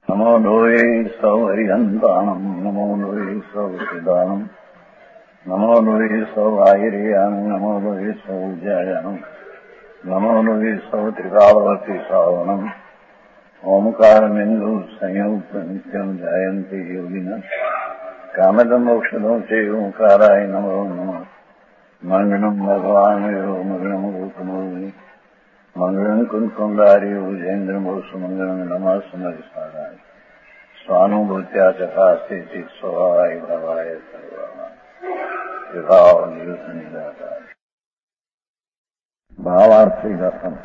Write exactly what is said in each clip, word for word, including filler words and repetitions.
નમો લોહે સૌ હરિહંતાણમ નમો લોહે સૌ સિદ્ધાણમ નમો લોહે સૌ આયર્યાન નમો લોહે સૌ જયાનમ નમો લોહે સૌ ત્રિકાળવતી શ્રાવણમ ઓમકારમેન્દુ સંયુક્ત નિત્યમ જાયંતી યોગિના કામદમ મોક્ષદો છે ઓંકારાય નમો નમઃ મંગળમ ભગવાન મંગળમ ગોકમોહિ મંગળમ કુંકુંડારી ઉજેન્દ્રમો સુમંગળમ નમઃ સમરિસારાય સ્વાનુભૂત્યા ચકાસ્તે ચિત સ્વભાવાય ભાવાય સર્વા વિભાવ નિરુદ્ધ નિરાકાર ભાવાર્થી રસમ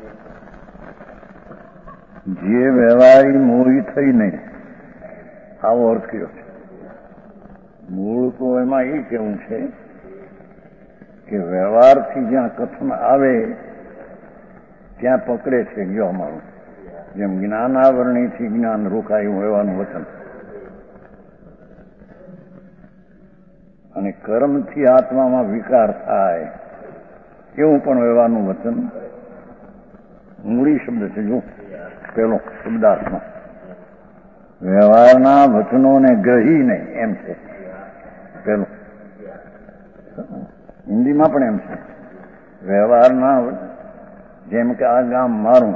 જે વ્યવહારી મોહી થઈ નહીં આવો અર્થ કર્યો છે. મૂળ તો એમાં એ કેવું છે કે વ્યવહારથી જ્યાં કથન આવે ત્યાં પકડે છે ગયો અમારું. જેમ જ્ઞાનાવરણીથી જ્ઞાન રોકાયું એવાનું વચન, અને કર્મથી આત્મામાં વિકાર થાય એવું પણ વ્યવહારનું વચન. મૂળી શબ્દ છે જો પેલો શબ્દાર્થમાં વ્યવહારના વચનોને ગ્રહી નહીં એમ છે પેલું. હિન્દીમાં પણ એમ છે વ્યવહારના, જેમ કે આ ગામ મારું,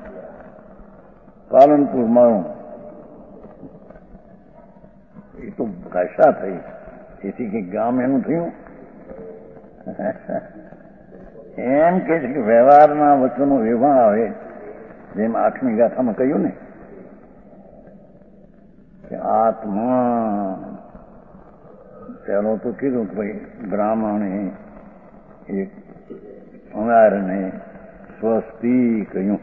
પાલનપુર મારું, એ તો ભાષા થઈ, એથી કે ગામ એનું થયું એમ કે છે કે વ્યવહારના વચનો એવા આવે, જેમ આઠમી ગાથામાં કહ્યું ને કે આત્મા, ચાલો તો કીધું કે ભાઈ બ્રાહ્મણે એક અંગારને સ્વસ્તી કહ્યું.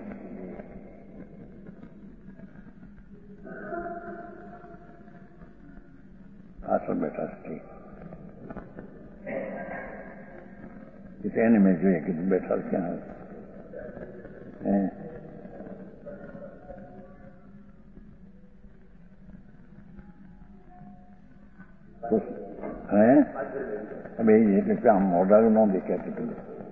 પાછળ બેઠા છે એને મેં જોઈએ કે બેઠા ક્યાં હે બે એટલે ત્યાં મોઢા ન દેખાતી પેલું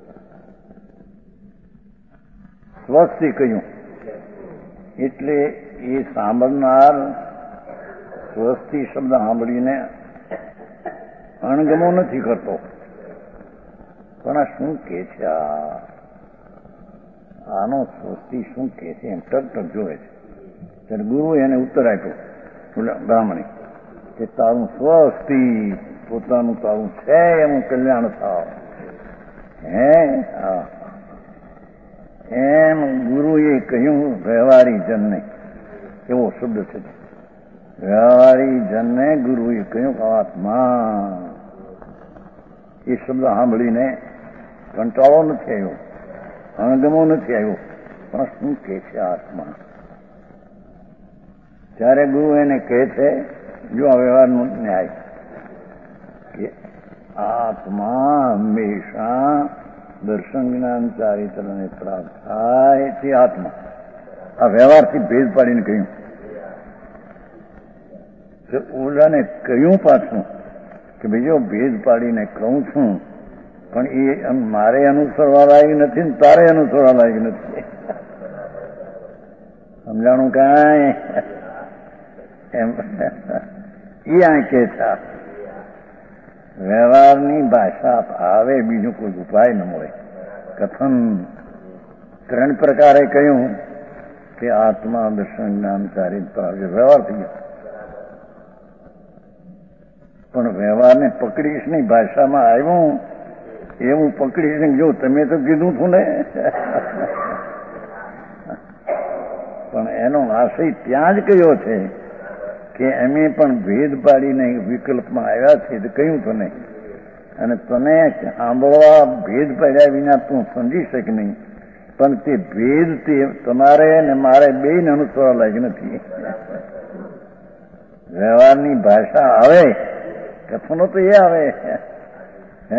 સ્વસ્તી કહ્યું એટલે એ સાંભળનાર સ્વસ્તી શબ્દ સાંભળીને અણગમો નથી કરતો, પણ આ શું કે છે, આનો સ્વસ્તી શું કે છે એમ ટક ટક જોવે છે. ત્યારે ગુરુએ એને ઉત્તર આપ્યો બ્રાહ્મણી કે તારું સ્વસ્તી પોતાનું તારું છે એનું કલ્યાણ થાવ. હે હા એમ ગુરુએ કહ્યું વ્યવહારી જનને, એવો શબ્દ છે. વ્યવહારી જનને ગુરુએ કહ્યું આત્મા, એ શબ્દ સાંભળીને કંટાળો નથી આવ્યો, અણગમો નથી આવ્યો, પણ શું કે છે આત્મા. ત્યારે ગુરુ એને કહે છે, જો આ વ્યવહારનો ન્યાય કે આત્મા હંમેશા દર્શન જ્ઞાન ચારિત્રને પ્રાપ્ત થાય તે આત્મા. આ વ્યવહારથી ભેદ પાડીને કહ્યું. ઓલાને કહ્યું પાછું કે બીજો ભેદ પાડીને કહું છું, પણ એ મારે અનુસરવા લાયક નથી ને તારે અનુસરવા લાયક નથી. સમજાણું કાંઈ એમ એ આ કે છે. વ્યવહારની ભાષા આવે, બીજું કોઈ ઉપાય ન મળે. કથન ત્રણ પ્રકારે કહ્યું કે આત્મા દર્શન જ્ઞાન ચારિત્ર વ્યવહાર થઈ ગયો, પણ વ્યવહારને પકડીશ નહીં. ભાષામાં આવ્યું એવું પકડીશ નહીં. જો તમે તો કીધું છું ને, પણ એનો આશય ત્યાં જ કયો છે કે અમે પણ ભેદ પાડીને વિકલ્પમાં આવ્યા છીએ તો કહ્યું તને, અને તને સાંભળવા ભેદ પાડ્યા વિના તું સમજી શકે નહીં, પણ તે ભેદ તે તમારે ને મારે બેયને અનુસરવા લાયક નથી. વ્યવહારની ભાષા આવે, કથનો તો એ આવે હે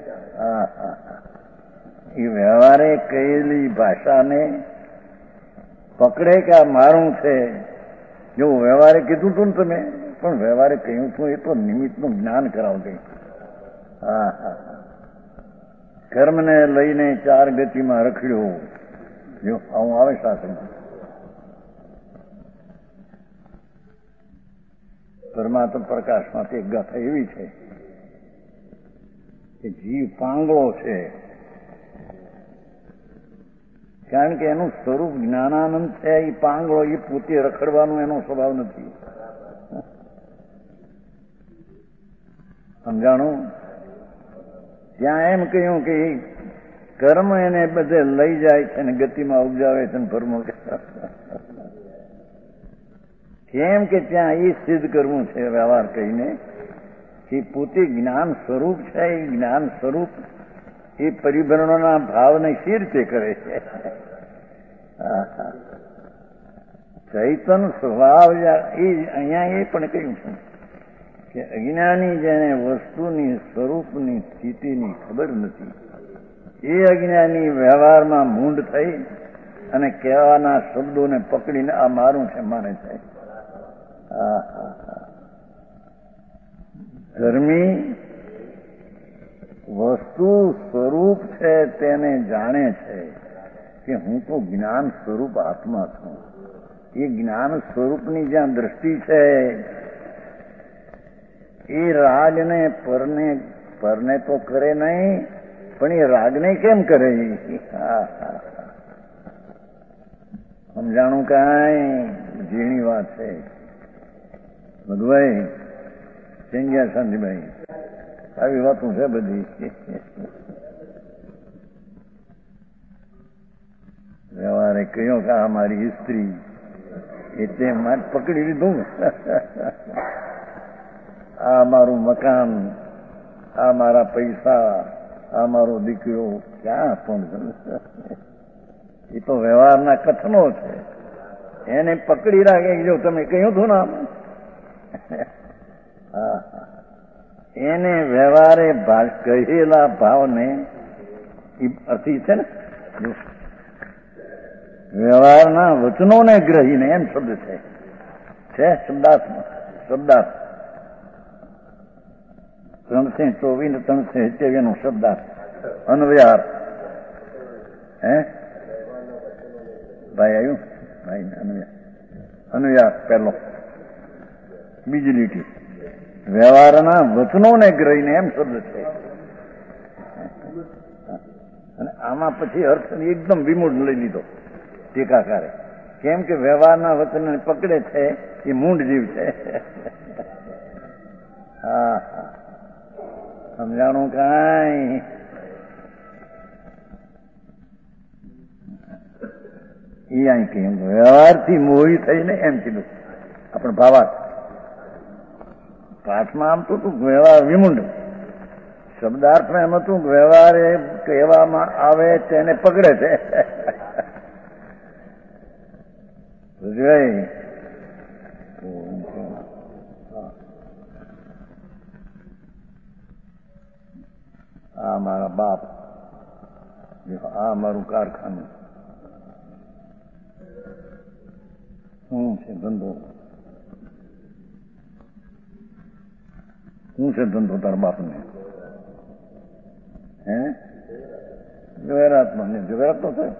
એ વ્યવહારે કહેલી ભાષાને પકડે કે આ મારું છે. જો વ્યવહારે કીધું હતું ને તમે, પણ વ્યવહારે કહ્યું હતું એ તો નિમિત્તનું જ્ઞાન કરાવતી. હા હા કર્મને લઈને ચાર ગતિમાં રખડ્યો, જો આવું આવે શાસ્ત્રમાં. પરમાત્મ પ્રકાશમાંથી એક ગાથા એવી છે કે જીવ પાંગળો છે, કારણ કે એનું સ્વરૂપ જ્ઞાનાનંદ છે. એ પાંગળો, એ પોતે રખડવાનો એનો સ્વભાવ નથી. સમજાણું? ત્યાં એમ કહ્યું કે કર્મ એને બધે લઈ જાય છે ને ગતિમાં ઉપજાવે છે ને ભરમો. કેમ કે ત્યાં એ સિદ્ધ કરવું છે વ્યવહાર કહીને કે પોતે જ્ઞાન સ્વરૂપ છે. એ જ્ઞાન સ્વરૂપ એ પરિભ્રમણના ભાવને શી રીતે કરે છે? ચૈતન સ્વભાવ એ અહીંયા એ પણ કહ્યું છે કે અજ્ઞાની જેને વસ્તુની સ્વરૂપની સ્થિતિની ખબર નથી, એ અજ્ઞાની વ્યવહારમાં મૂંઢ થઈ અને કહેવાના શબ્દોને પકડીને આ મારું છે માને છે. ધર્મી વસ્તુ સ્વરૂપ છે તેને જાણે છે કે હું તો જ્ઞાન સ્વરૂપ આત્મા છું. એ જ્ઞાન સ્વરૂપની જ્યાં દ્રષ્ટિ છે એ રાગને પરને પરને તો કરે નહીં, પણ એ રાગને કેમ કરે? સમજાણું? કાંઈ ઝીણી વાત છે. મધુભાઈ ચંગ્યા શાંતિભાઈ, આવી વાતો છે બધી. વ્યવહારે કહ્યું કે આ મારી સ્ત્રી, એટલે મારે પકડી લીધું. આ મારું મકાન, આ મારા પૈસા, આ મારો દીકરો, ક્યાં પણ એ તો વ્યવહારના કથનો છે. એને પકડી રાખે. જો તમે કહ્યું હતું ને એને વ્યવહારે કહેલા ભાવને અતિ છે ને વ્યવહારના વચનોને ગ્રહીને એમ શબ્દ છે છે શબ્દાર્થ શબ્દાર્થ ત્રણસો ચોવીસ ને ત્રણસો સિત્તેર નો શબ્દાર્થ અનવ્યવહાર. હે ભાઈ આવ્યું? ભાઈ અનવ્યવહાર અનવ્યવહાર પહેલો. બીજી લીટી વ્યવહારના વચનોને ગ્રહીને એમ શબ્દ છે. અને આમાં પછી અર્થ એકદમ વિમૂઢ લઈ લીધો ટીકાકારે. કેમ કે વ્યવહારના વચનને પકડે છે એ મૂંઢ જીવ છે. હા હા સમજાણું? કાંઈ એ અહીં કહ્યું વ્યવહારથી મોહી થઈને એમ કીધું આપણે ભાવાર્થ. પાઠમાં આમ તો તું વ્યવહાર વિમૂંડ, શબ્દાર્થમાં એમ હતું વ્યવહાર એ કહેવામાં આવે તેને પકડે છે. આ મારા બાપ, આ મારું કારખાનું, શું છે ધંધો? શું છે ધંધો તારા બાપને? હે જવેરાતમાં ને જવેરાત નો થાય.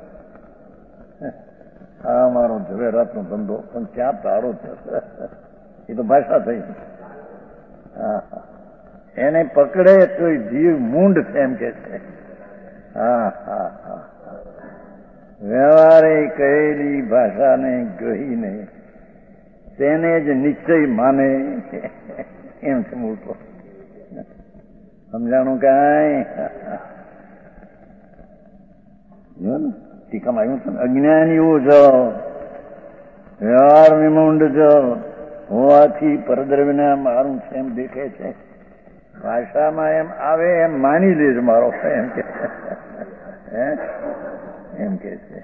આ મારો જવેરાતનો ધંધો, પણ ક્યાં તારો છે? એ તો ભાષા થઈ. હા એને પકડે તો જીવ મૂંઢ છે એમ કે છે. હા હા હા વ્યવહારે કહેલી ભાષાને ગહીને તેને જ નિશ્ચય માને એમ છે મૂળ તો. સમજાણું? કાંઈ ટીકામાં આવ્યું છે ને અજ્ઞાનીઓ છો, વ્યવહાર વિમૂંડ છો હોવાથી પરદ્રવ્યને મારું છે એમ દેખે છે. ભાષામાં એમ આવે એમ માની લેજ મારો એમ કે હે એમ કે છે.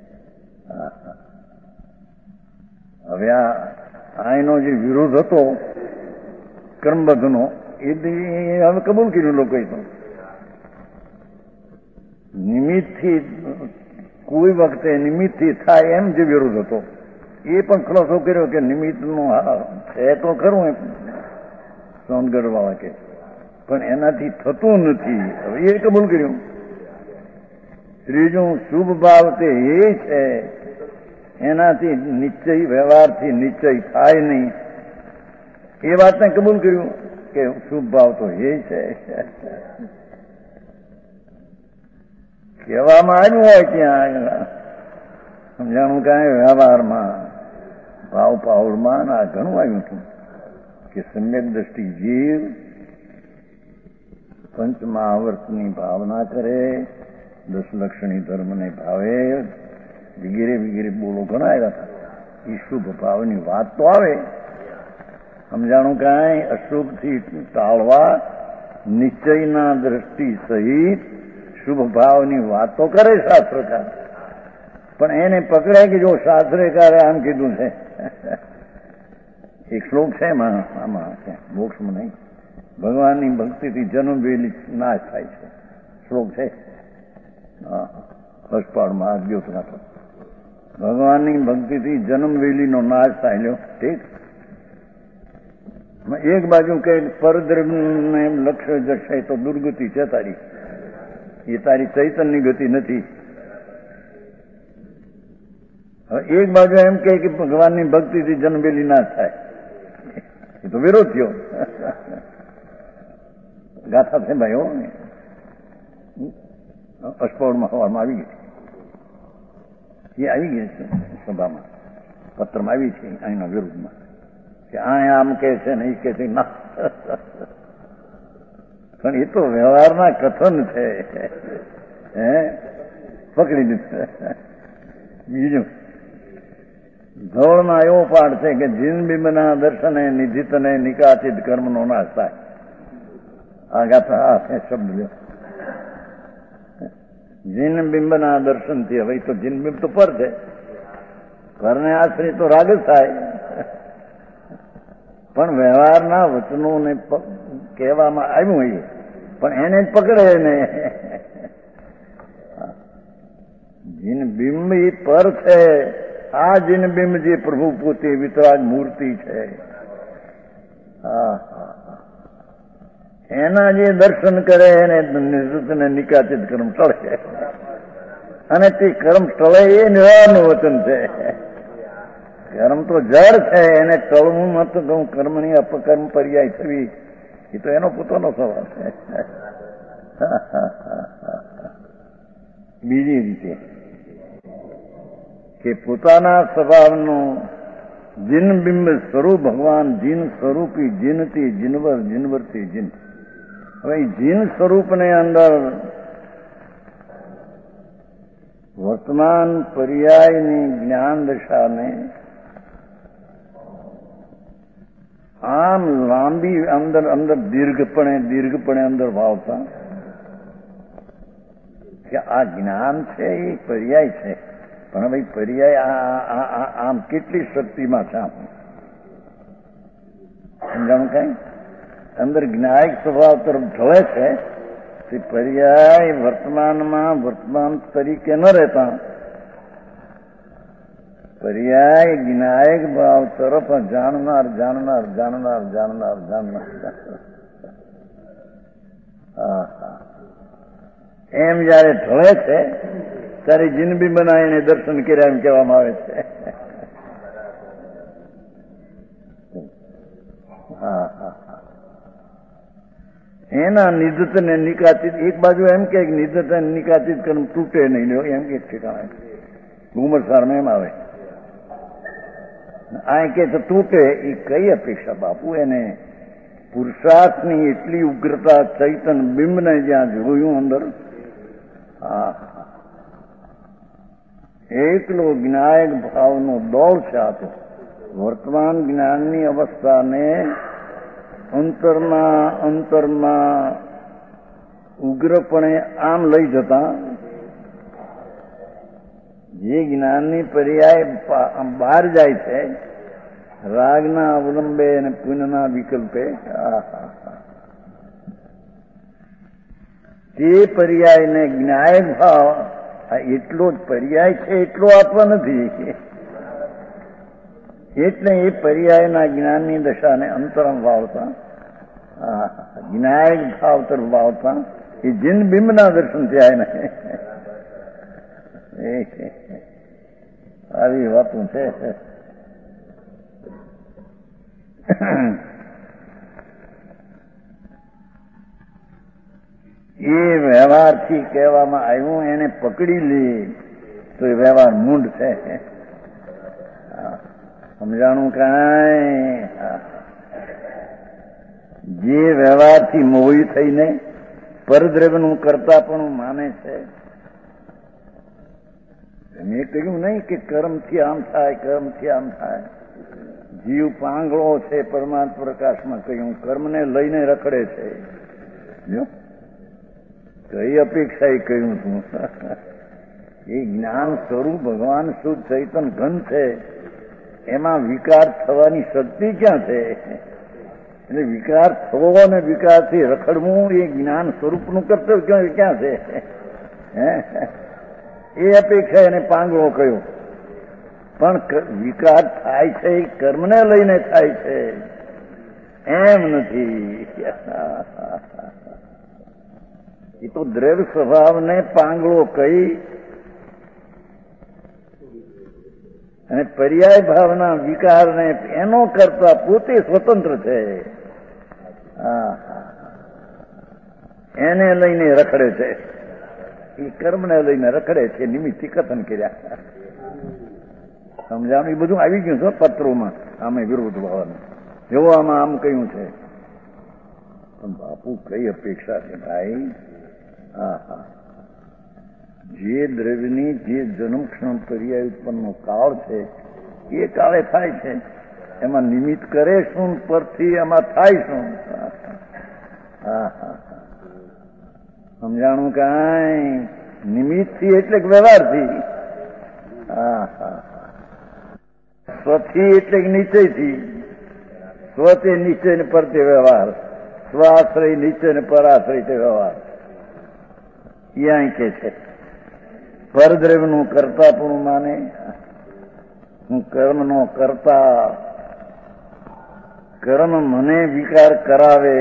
હવે આ આનો જે વિરોધ હતો કર્મબદ્ધનો એ હવે કબૂલ કર્યું લોકોએ. તો નિમિત્તથી કોઈ વખતે નિમિત્તથી થાય એમ જે વિરોધ હતો એ પણ ખુલાસો કર્યો કે નિમિત્તનું છે તો ખરું એમ સોનગઢ વાળા કે, પણ એનાથી થતું નથી. હવે એ કબૂલ કર્યું. ત્રીજું શુભ ભાવ તે એ છે એનાથી નિશ્ચય વ્યવહારથી નિશ્ચય થાય નહીં. એ વાતને કબૂલ કર્યું કે શુભ ભાવ તો એ છે. કહેવામાં આવ્યું હોય ત્યાં સમજાણું કાંઈ વ્યવહારમાં ભાવ પાવડમાં આ ઘણું આવ્યું હતું કે સમ્યક દ્રષ્ટિ જીવ પંચમહાવર્તની ભાવના કરે, દસલક્ષણી ધર્મને ભાવે વગેરે વગેરે બોલો ઘણા આવ્યા હતા. એ શુભ ભાવની વાત તો આવે, સમજાણું કાંઈ અશુભથી ટાળવા નિશ્ચયના દ્રષ્ટિ સહિત શુભ ભાવની વાતો કરે શાસ્ત્રકાર. પણ એને પકડે કે જો શાસ્ત્રકારે આમ કીધું છે. એક શ્લોક છે એમાં આમાં મોક્ષમાં નહીં, ભગવાનની ભક્તિથી જન્મ વેલી નાશ થાય છે. શ્લોક છે હસપાડમાં આજ્યો હતો. ભગવાનની ભક્તિથી જન્મ વેલીનો નાશ થાય લ્યો. ઠીક. એક બાજુ કે પરદ્રવ્યને લક્ષ્ય જશે તો દુર્ગતિ છે તારી, એ તારી ચૈતનની ગતિ નથી. હવે એક બાજુ એમ કે ભગવાનની ભક્તિથી જન્મેલી નાશ થાય, એ તો વિરોધ થયો. ગાથા છે ભાઈઓ, અષ્ટપૌરમાં હવામાં આવી ગઈ, એ આવી ગઈ છે સભામાં, પત્રમાં આવી છે અહીંના વિરુદ્ધમાં કે આ આમ કે છે ને એ કે છે ના. પણ એ તો વ્યવહારના કથન છે. હે પકડી દીધું. બીજું ધોળમાં એવો પાઠ છે કે જીનબિંબના દર્શને નિધિતને નિકાચિત કર્મનો નાશ થાય. આ ગાથા આ છે શબ્દ. જીનબિંબના દર્શનથી, હવે તો જીનબિંબ તો પર છે, પરને આશ્રય તો રાગ જ થાય. પણ વ્યવહારના વચનોને કહેવામાં આવ્યું હોય પણ એને જ પકડે ને. જીનબિંબ એ પર છે. આ જીનબિંબ જે પ્રભુ પોતે વિતરાગ મૂર્તિ છે, એના જે દર્શન કરે એને નિવૃત્તને નિકાચિત કર્મ ટળે, અને તે કર્મ ટળે એ નિરાળનું વચન છે. કર્મ તો જળ છે, એને ટળવું મત કહું, કર્મની અપકર્મ પર્યાય થવી એ તો એનો પોતાનો સવાલ છે. બીજી રીતે કે પોતાના સ્વભાવનું જીનબિંબ સ્વરૂપ ભગવાન જીન સ્વરૂપી જીનથી જીનવર, જીનવરથી જીન. હવે જીન સ્વરૂપને અંદર વર્તમાન પર્યાયની જ્ઞાન દશાને આમ લાંબી અંદર અંદર દીર્ઘપણે દીર્ઘપણે અંદર વાવતા કે આ જ્ઞાન છે એ પર્યાય છે, પણ હવે પર્યાય આમ કેટલી શક્તિમાં છે. આમ સમજાણું કઈ અંદર જ્ઞાયક સ્વભાવ તરફ ઢળે છે, તે પર્યાય વર્તમાનમાં વર્તમાન તરીકે ન રહેતા પર્યાય જ્ઞાયક ભાવ તરફ જાણનાર જાણનાર જાણનાર જાણનાર જાણનાર એમ જયારે ઢળે છે ત્યારે જીનબિંબના એને દર્શન કર્યા એમ કહેવામાં આવે છે. હા હા એના નિધતને નિકાચિત, એક બાજુ એમ કે નિધતને નિકાચિત કર્મ તૂટે નહીં લ્યો એમ કે ઠેકાણે ઘુમરસારમાં એમ આવે. આ કે તૂટે એ કઈ અપેક્ષા બાપુ? એને પુરુષાર્થની એટલી ઉગ્રતા ચૈતન બિંબને જ્યાં જોયું અંદર, હા એકલો જ્ઞાયક ભાવનો દોડ છે. આ તો વર્તમાન જ્ઞાનની અવસ્થાને અંતરમાં અંતરમાં ઉગ્રપણે આમ લઈ જતા જે જ્ઞાનની પર્યાય બહાર જાય છે રાગના અવલંબે અને પુણ્યના વિકલ્પે, તે પર્યાયને જ્ઞાયક ભાવ એટલો જ પર્યાય છે એટલો આપવા નથી. એટલે એ પર્યાયના જ્ઞાનની દશાને અંતરમ વાવતા, જ્ઞાયક ભાવ તરફ વાવતા એ જીનબિંબના દર્શન થયા ને. આવી વાતું છે. એ વ્યવહારથી કહેવામાં આવ્યું, એને પકડી લે તો એ વ્યવહાર મૂંઢ છે. સમજાણું કાંઈ? જે વ્યવહારથી મોહિત થઈને પરદ્રવ્યનું કરતા પણ માને છે. મેં કહ્યું નહીં કે કર્મથી આમ થાય, કર્મથી આમ થાય. જીવ પાંગળો છે, પરમાત્મા પ્રકાશમાં કહ્યું કર્મને લઈને રખડે છે. જો કઈ અપેક્ષા એ કહ્યું તું. એ જ્ઞાન સ્વરૂપ ભગવાન શુદ્ધ ચૈતન ઘન છે, એમાં વિકાર થવાની શક્તિ ક્યાં છે? એટલે વિકાર થવો અને વિકારથી રખડવું એ જ્ઞાન સ્વરૂપનું કર્તવ્ય ક્યાં છે? એ અપેક્ષા એને પાંગળો કહ્યો. પણ વિકાર થાય છે એ કર્મને લઈને થાય છે, એમ નથી. એ તો દ્રવ્ય સ્વભાવને પાંગળો કહી અને પર્યાય ભાવના વિકારને એનો કરતા પોતે સ્વતંત્ર છે. એને લઈને રખડે છે, એ કર્મને લઈને રખડે છે. નિમિત્તથી કથન કર્યા. સમજાણું? એ બધું આવી ગયું છે પત્રોમાં. આમે વિરોધ ભાવનું જેવો આમાં આમ કહ્યું છે. પણ બાપુ કઈ અપેક્ષા છે ભાઈ? હા હા, જે દ્રવ્યની જે જન્મક્ષણ પર્યાય ઉત્પન્નનો કાળ છે એ કાળે થાય છે. એમાં નિમિત્ત કરે શું, પરથી એમાં થાય શું? હા હા, સમજાણું કાંઈ? નિમિત્તથી એટલે કે વ્યવહારથી. હા હા, સ્વથી એટલે કે નિશ્ચયથી. સ્વ તે નિશ્ચય ને પર તે વ્યવહાર, સ્વાશ્રય નિશ્ચય ને પરાશ્રય તે વ્યવહાર. ત્યાં કે છે પરદ્રવ્યનું કરતા પણ માને, હું કર્મનો કરતા, કર્મ મને વિકાર કરાવે.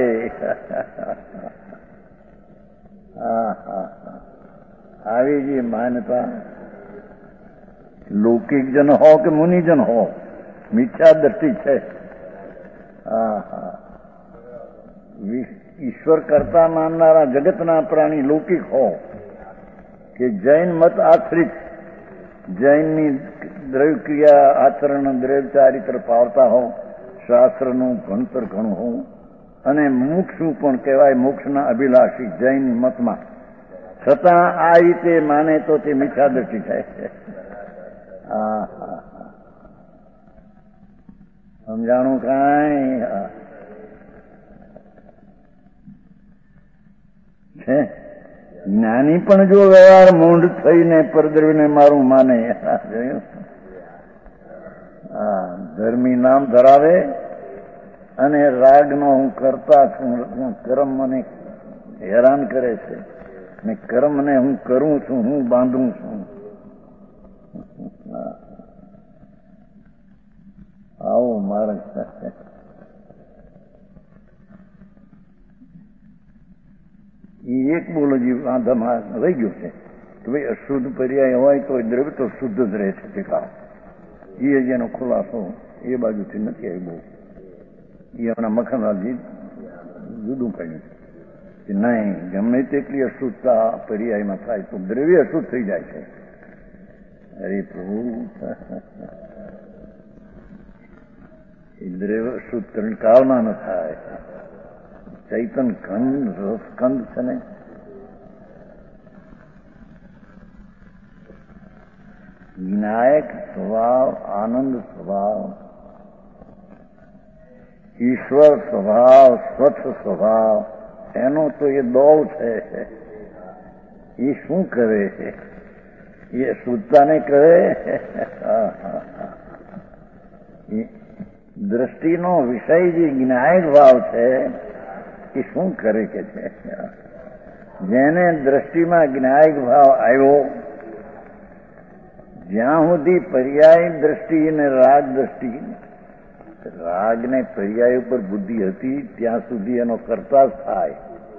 આવી જે માન્યતા લૌકિક જન હો કે મુનિજન હો, મિથ્યા દ્રષ્ટિ છે. હા હા, ઈશ્વર કરતા માનનારા જગતના પ્રાણી લૌકિક હો કે જૈન મત આશ્રિત, જૈનની દ્રવ્ય ક્રિયા આચરણ દ્રવ્ય ચારિત્ર પાવતા હો, શાસ્ત્રનું ભણતર ઘણું હોવું, અને મોક્ષું પણ કહેવાય, મોક્ષના અભિલાષી જૈન મતમાં, છતાં આ રીતે માને તો તે મિથ્યા દ્રષ્ટિ થાય છે. હા હા, સમજાણું કાંઈ? છે જ્ઞાની પણ જો વ્યવહાર મૂંઢ થઈને પરદ્રવ્યને મારું માને, જોયું? હા, ધર્મી નામ ધરાવે અને રાગનો હું કરતા છું, કર્મ મને હેરાન કરે છે ને કર્મને હું કરું છું, હું બાંધું છું. આવો માર્ગ સાથે એ એક બોલો જે વાંધામાં રહી ગયું છે કે ભાઈ અશુદ્ધ પર્યાય હોય તો દ્રવ્ય તો શુદ્ધ જ રહે છે. ટીકા એ જેનો ખુલાસો એ બાજુથી નથી આવી. બહુ એ હમણાં મખનલાલજી જુદું પડ્યું કે નહીં, ગમે તેટલી અશુદ્ધતા પર્યાયમાં થાય તો દ્રવ્ય અશુદ્ધ થઈ જાય છે. અરે પ્રભુ, એ દ્રવ્ય અશુદ્ધ કરણ કાળમાં ન થાય. ચૈતન કંદ રસકંદ છે ને, વિનાયક સ્વભાવ, આનંદ સ્વભાવ, ઈશ્વર સ્વભાવ, સ્વચ્છ સ્વભાવ, એનો તો એ દોવ છે. એ શું કરે છે? એ શુદ્ધતાને કરે. દ્રષ્ટિનો વિષય જે જ્ઞાયક ભાવ છે એ શું કરે કે છે? જેને દ્રષ્ટિમાં જ્ઞાયક ભાવ આવ્યો, જ્યાં સુધી પર્યાય દ્રષ્ટિ અને રાગ દ્રષ્ટિ, રાગ ને પર્યાય ઉપર બુદ્ધિ હતી ત્યાં સુધી એનો કરતા જ થાય.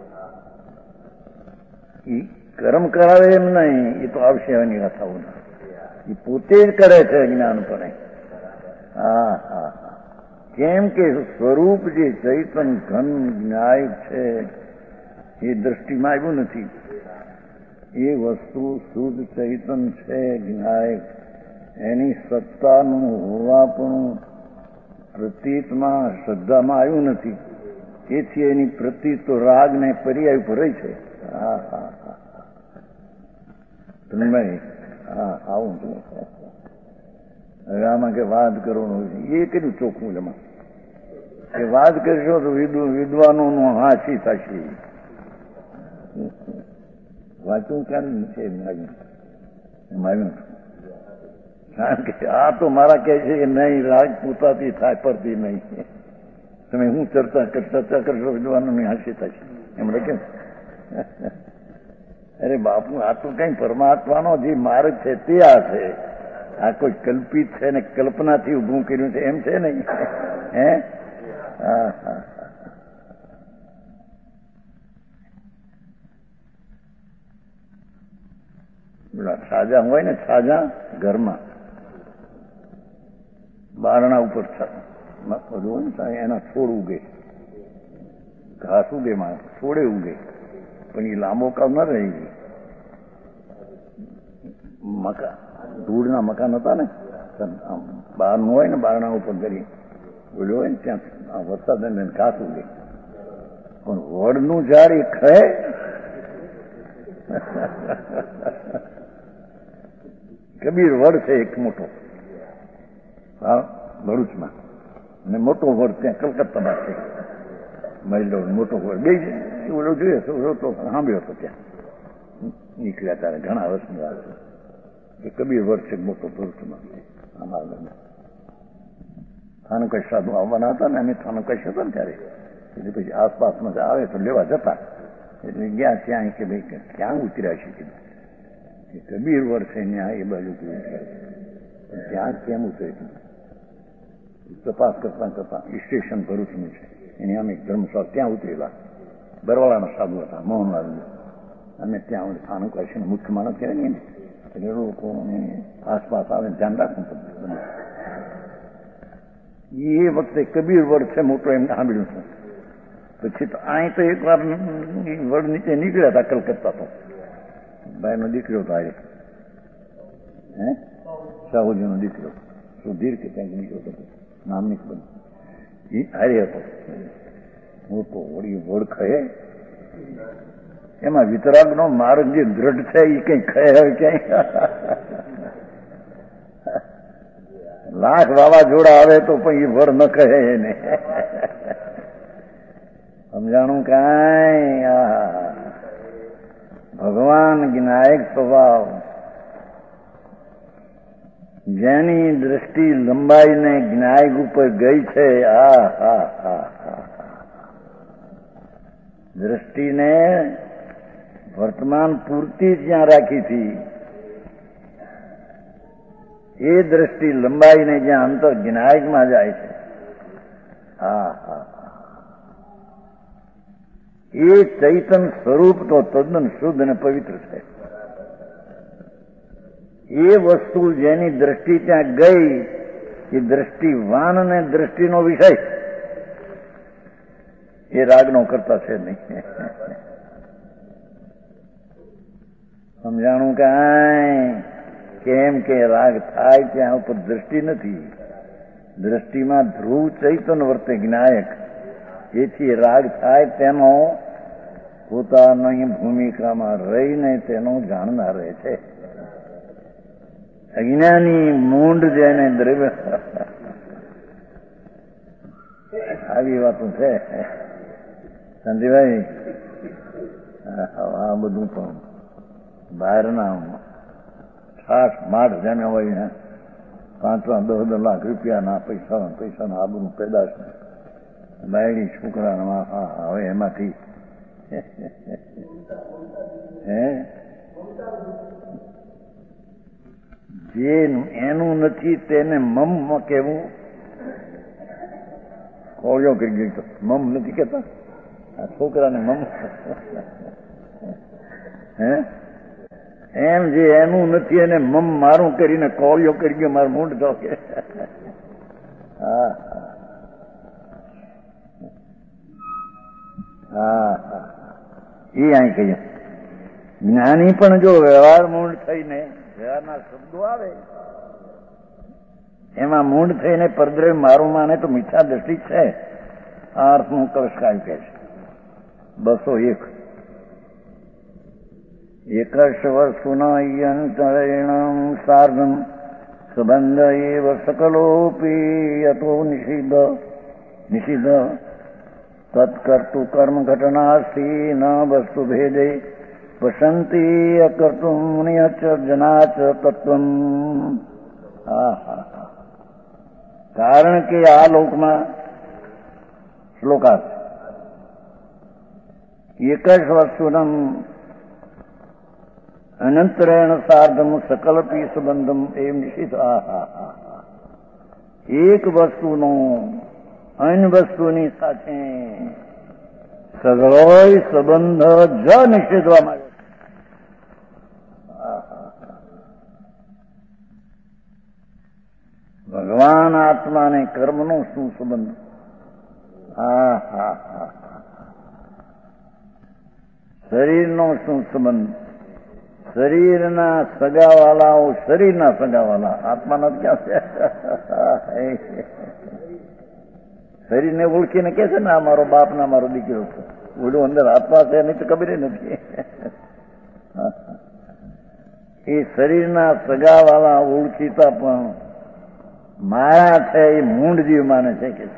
એ કર્મ કરાવે એમ નહીં, એ તો આવશે એની કથાઓ, એ પોતે જ કરે છે જ્ઞાનપણે. હા હા, કેમ કે સ્વરૂપ જે ચૈતન ઘન જ્ઞાયક છે એ દ્રષ્ટિમાં આવ્યું નથી. એ વસ્તુ શુદ્ધ ચૈતન છે જ્ઞાયક, એની સત્તાનું હોવાપણું પ્રતીતમાં શ્રદ્ધામાં આવ્યું નથી. એથી એની પ્રતીત તો રાગ ને પર્યાય પર રહી છે. હા હા હા તન્મય હા આવું છું. હવે આમાં કે વાદ કરવાનો એ કેટલું ચોખ્ખું એમાં કે વાત કરશો તો વિદ્વાનોનું હાંસી થશે. વાંચવું ક્યારે નથી આવ્યું. કારણ કે આ તો મારા કહે છે કે નહીં, રાગ પોતાથી થાય પડતી નહીં. તમે હું ચર્ચા ચર્ચા કરશો વિદ્વાનોની હાંસી થશે એમ કેમ? અરે બાપુ, આ તો કઈ પરમાત્માનો જે માર્ગ છે તે આ છે. આ કોઈ કલ્પિત છે ને કલ્પનાથી ઉભું કર્યું છે એમ છે નહીં. હે હા હા છાજા હોય ને, છાજા ઘરમાં બારણા ઉપર બધું હોય ને એના છોડ ઉગે, ઘાસ ઉગે, માં છોડે ઉગે, પણ એ લાંબો કાળ ન રહી. મકા ધૂળના મકાન હતા ને બહારનું હોય ને, બારણા ઉપર કરી બોલ્યો હોય ને ત્યાં વરસાદ ઘાસ ઉગે. પણ વડનું ઝાડ એ ખે કબીર વડ છે એક મોટો હા ભરૂચમાં, અને મોટો વડ ત્યાં કલકત્તામાં છે. મહિલો મોટો વડ બે ઓલો જોઈએ તો સાંભળ્યો હતો ત્યાં નીકળ્યા ત્યારે ઘણા વર્ષની વાત છે. કબીર વડ છે મોટો ભરૂચમાં. થાનુકઈ સાધુ આવવાના હતા ને, અમે થાનુકઈ હતા ને ત્યારે, એટલે પછી આસપાસમાં આવે તો લેવા જતા, એટલે ગયા ત્યાં કે ભાઈ ક્યાં ઉતર્યા છે કીધું. કબીર વડ છે ત્યાં એ બાજુ ત્યાં કેમ ઉતરે તપાસ કરતા કરતા સ્ટેશન ભરૂચનું છે એની અમે ધર્મશાળા ત્યાં ઉતરેલા. બરવાળાના સાધુ હતા મોહનલાલ, અને ત્યાં થાનુકઈ છે મુખ્ય માણસ કહેવાય ને, એટલે લોકો આસપાસ આવે ધ્યાન રાખવું પડતું. એ વખતે કબીર વડ છે મોટો એમને સાંભળ્યું છે. પછી તો અહીં તો એક વાર વડ નીચે નીકળ્યા હતા કલકત્તા. તો ભાઈ નો દીકરો હતો આ હે સાહુજી નો દીકરો સુધીર કે ક્યાંક નીકળ્યો હતો, નામની ખબર એ હારે હતો મોટો વળી વડ ખે. એમાં વિતરાગ નો માર્ગ જે દ્રઢ છે એ કઈ ખે ક્યાંય. લાખ વાવાઝોડા આવે તો પણ એ વડ ન કહે એને. સમજાણું કાંઈ? ભગવાન જ્ઞાયક સ્વભાવ, જેની દ્રષ્ટિ લંબાઈને જ્ઞાયક ઉપર ગઈ છે. આ હા હા હા દ્રષ્ટિને વર્તમાન પૂરતી જ્યાં રાખી હતી, એ દ્રષ્ટિ લંબાઈને જ્યાં અંતર જ્ઞાયકમાં જાય છે. હા હા એ ચૈતન સ્વરૂપ તો તદ્દન શુદ્ધ અને પવિત્ર છે. એ વસ્તુ જેની દ્રષ્ટિ ત્યાં ગઈ, એ દ્રષ્ટિવાન અને દ્રષ્ટિનો વિષય એ રાગનો કરતા છે નહીં. સમજાણું કાંઈ? કેમ કે રાગ થાય ત્યાં ઉપર દ્રષ્ટિ નથી. દ્રષ્ટિમાં ધ્રુવ ચૈતન વર્તે જ્ઞાયક. એથી રાગ થાય તેનો પોતાની ભૂમિકામાં રહીને તેનો જાણનાર રહે છે. અજ્ઞાની મૂંડ જેને દ્રવ્ય આવી વાતો છે સંજીભાઈ. આ બધું પણ બહારના ખાસ માઠ જેને હોય પાંચ પાંચ દસ દસ લાખ રૂપિયાના પૈસા પૈસાના આ બધું પેદાશ બાયડી છોકરાના હવે એમાંથી હે જે એનું નથી તેને મમ કેવું. કોળિયો કરી ગઈ તો મમ નથી કેતા આ છોકરાને મમ. હે એમ જે એનું નથી એને મમ મારું કરીને કોળિયો કરી ગયો મારું મૂંઢ તો કે. હા હા હા એ અહીં કહ્યું. જ્ઞાની પણ જો વ્યવહાર મૂળ થઈને વ્યવહારના શબ્દો આવે એમાં મૂળ થઈને પરદ્રવ્ય મારું માને તો મિથ્યા દ્રષ્ટિ છે. આ અર્થનું કલશકાય કહે છે. બસો એક એકશ વસ્તુના યંત્રેણ સાર્ધમ સંબંધ એવ સકલોપી યતો નિષિદ્ધ નિષિદ્ધ તત્કર્તુ કર્મ ઘટનાસ્થી ન વસ્તુ ભેદે પસંતી અકર્તુમ મુનિયચ જનાચ તત્વમ. કારણ કે આ લોકમાં શ્લોકાર્થ એક જ વસ્તુનમ અનંતરેણ સાર્ધમ સકલપી સંબંધમ એમ નિશ્ચિત. એક વસ્તુનો અન્ય વસ્તુની સાથે સગળોય સંબંધ જ નિષેધવામાં આવ્યો. ભગવાન આત્માને કર્મનો શું સંબંધ? હા હા હા શરીરનો શું સંબંધ? શરીરના સગાવાલાઓ શરીરના સગાવાલા આત્માના ક્યાં છે? શરીરને ઓળખીને કે છે ને આ મારો બાપ ના મારો દીકરો છે. ઓલું અંદર આત્મા છે એની તો ખબર નથી. એ શરીરના સગાવાલા ઓળખીતા પણ મારા છે એ મૂંડ જીવ માને છે કે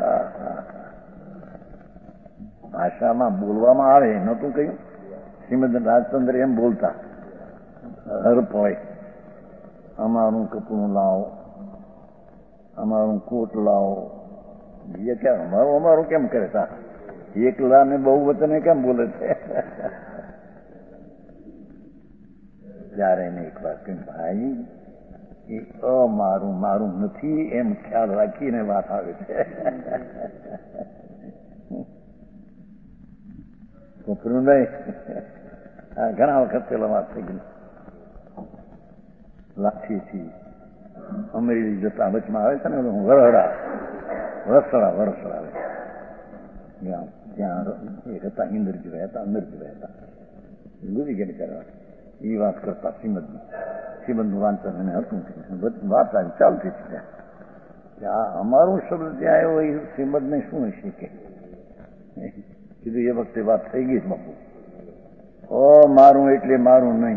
ભાષામાં બોલવામાં આવે નતું કહ્યું. શ્રીમદ રાજચંદ્ર એમ બોલતા હર્પ હોય, અમારું કપડું લાવો, અમારું કોટ લાવો. એ કેમ અમારું અમારું કેમ કરે તા? એકલા ને બહુ વચને કેમ બોલે છે? ત્યારે એને એક વાર કહ્યું ભાઈ એ અમારું મારું નથી એમ ખ્યાલ રાખીને વાત આવે છે. કપડું નહીં. આ ઘણા વખત પેલા વાત થઈ ગઈ. લાઠીથી અમરેલી જતા વચમાં આવે છે ને વરહડા વરસડા વરસડા આવે ત્યાં એક હતા ઇન્દ્રજી હતા અંદરજી હતા ગુરી ગયા કરવા એ વાત કરતા શ્રીમદની શ્રીમદનું વાંચન એને હતું વાત ચાલતી હતી ત્યાં આ અમારું શબ્દ ત્યાં આવ્યો એ શ્રીમદને શું હશે કે કીધું એ વખતે વાત થઈ ગઈ બાપુ. ઓ મારું એટલે મારું નહીં.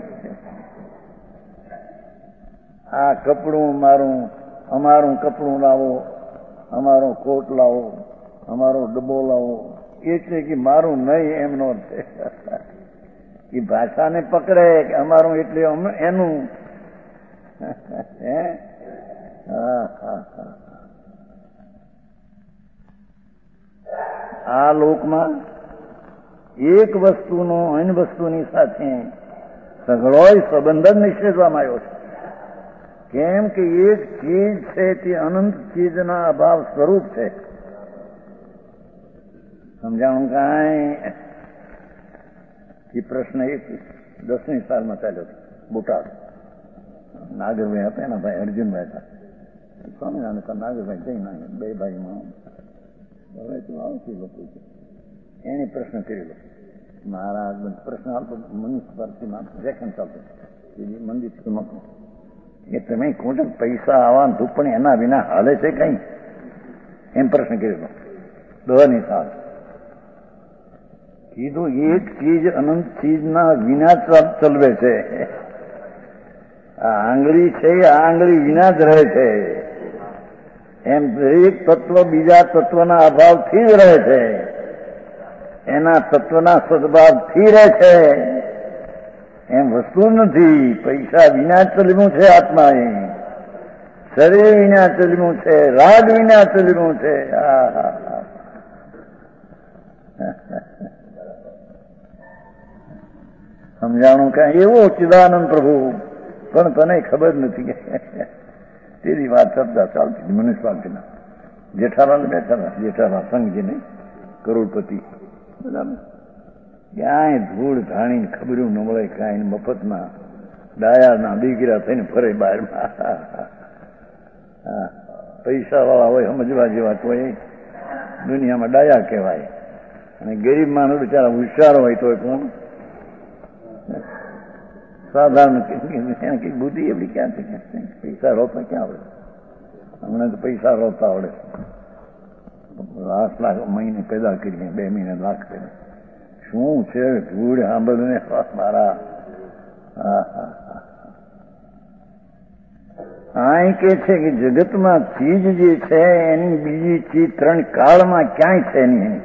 આ કપડું મારું, અમારું કપડું લાવો, અમારો કોટ લાવો, અમારો ડબ્બો લાવો એટલે કે મારું નહીં એમનો છે. એ ભાષાને પકડે કે અમારું એટલે એનું. હે હા હા હા આ લોકમાં એક વસ્તુનો અન્ય વસ્તુની સાથે સઘળોય સંબંધ જ નિષેધવામાં આવ્યો છે. કેમ કે એક ચીજ છે તે અનંત ચીજના અભાવ સ્વરૂપ છે. સમજાણું કાંઈ? એ પ્રશ્ન એક દસમી સાલમાં ચાલ્યો હતો બોટાદ. નાગરભાઈ હતા એના ભાઈ અર્જુનભાઈ હતા. સ્વામિનારાયણ નાગરભાઈ જઈ ના બે ભાઈમાં હવે તો આવશે લોકો એને પ્રશ્ન કરેલો. મારા પ્રશ્ન આવતો મનુષ્ય ભારતીમાં વ્યાખ્યાન ચાલતું મંદિર સ્કૂલમાં કે તમે કહો છો પૈસા આવવાનું તું પણ એના વિના હાલે છે કઈ? એમ પ્રશ્ન કરેલો દહની સાલ. કીધું એક ચીજ અનંત ચીજના વિના ચલવે છે. આ આંગળી છે આ આંગળી વિના જ રહે છે. એમ દરેક તત્વ બીજા તત્વના અભાવથી જ રહે છે. એના તત્વના સદભાવથી રહે છે. એમ વસ્તુ નથી. પૈસા વિના ચલવું છે આત્મા. એ શરીર વિના ચલવું છે, રાગ વિના ચલવું છે. સમજાણું કાંઈ એવો ચિદાનંદ પ્રભુ પણ તને ખબર નથી. તેની વાત ચર્ચા ચાલતી મ્યુનિસિપાલિટીના જેઠાલાલ બેઠા જેઠાલાલ સંઘજીને કરોડપતિ બરાબર ક્યાંય ધૂળ ધાણીને ખબર્યું ન મળે કાંઈ મફતના ડાયાના દીકરા થઈને ફરે બહારમાં. પૈસા વાળા હોય સમજવા જેવા તો એ દુનિયામાં ડાયા કહેવાય. અને ગરીબ માણસ બિચારા હોશિયાર હોય તો કોણ સાધારણ કઈ બુદ્ધિ એવી ક્યાં છે? પૈસા રોતા ક્યાં આવડે? હમણાં તો પૈસા રોતા આવડે. લાખ લાખ મહિને પેદા કરીને બે મહિને લાખ કરે. શું છે ધૂળ સાંભળને મારા. હા હા આ કે છે કે જગતમાં ચીજ જે છે એની બીજી ચીજ ત્રણ કાળમાં ક્યાંય છે નહીં.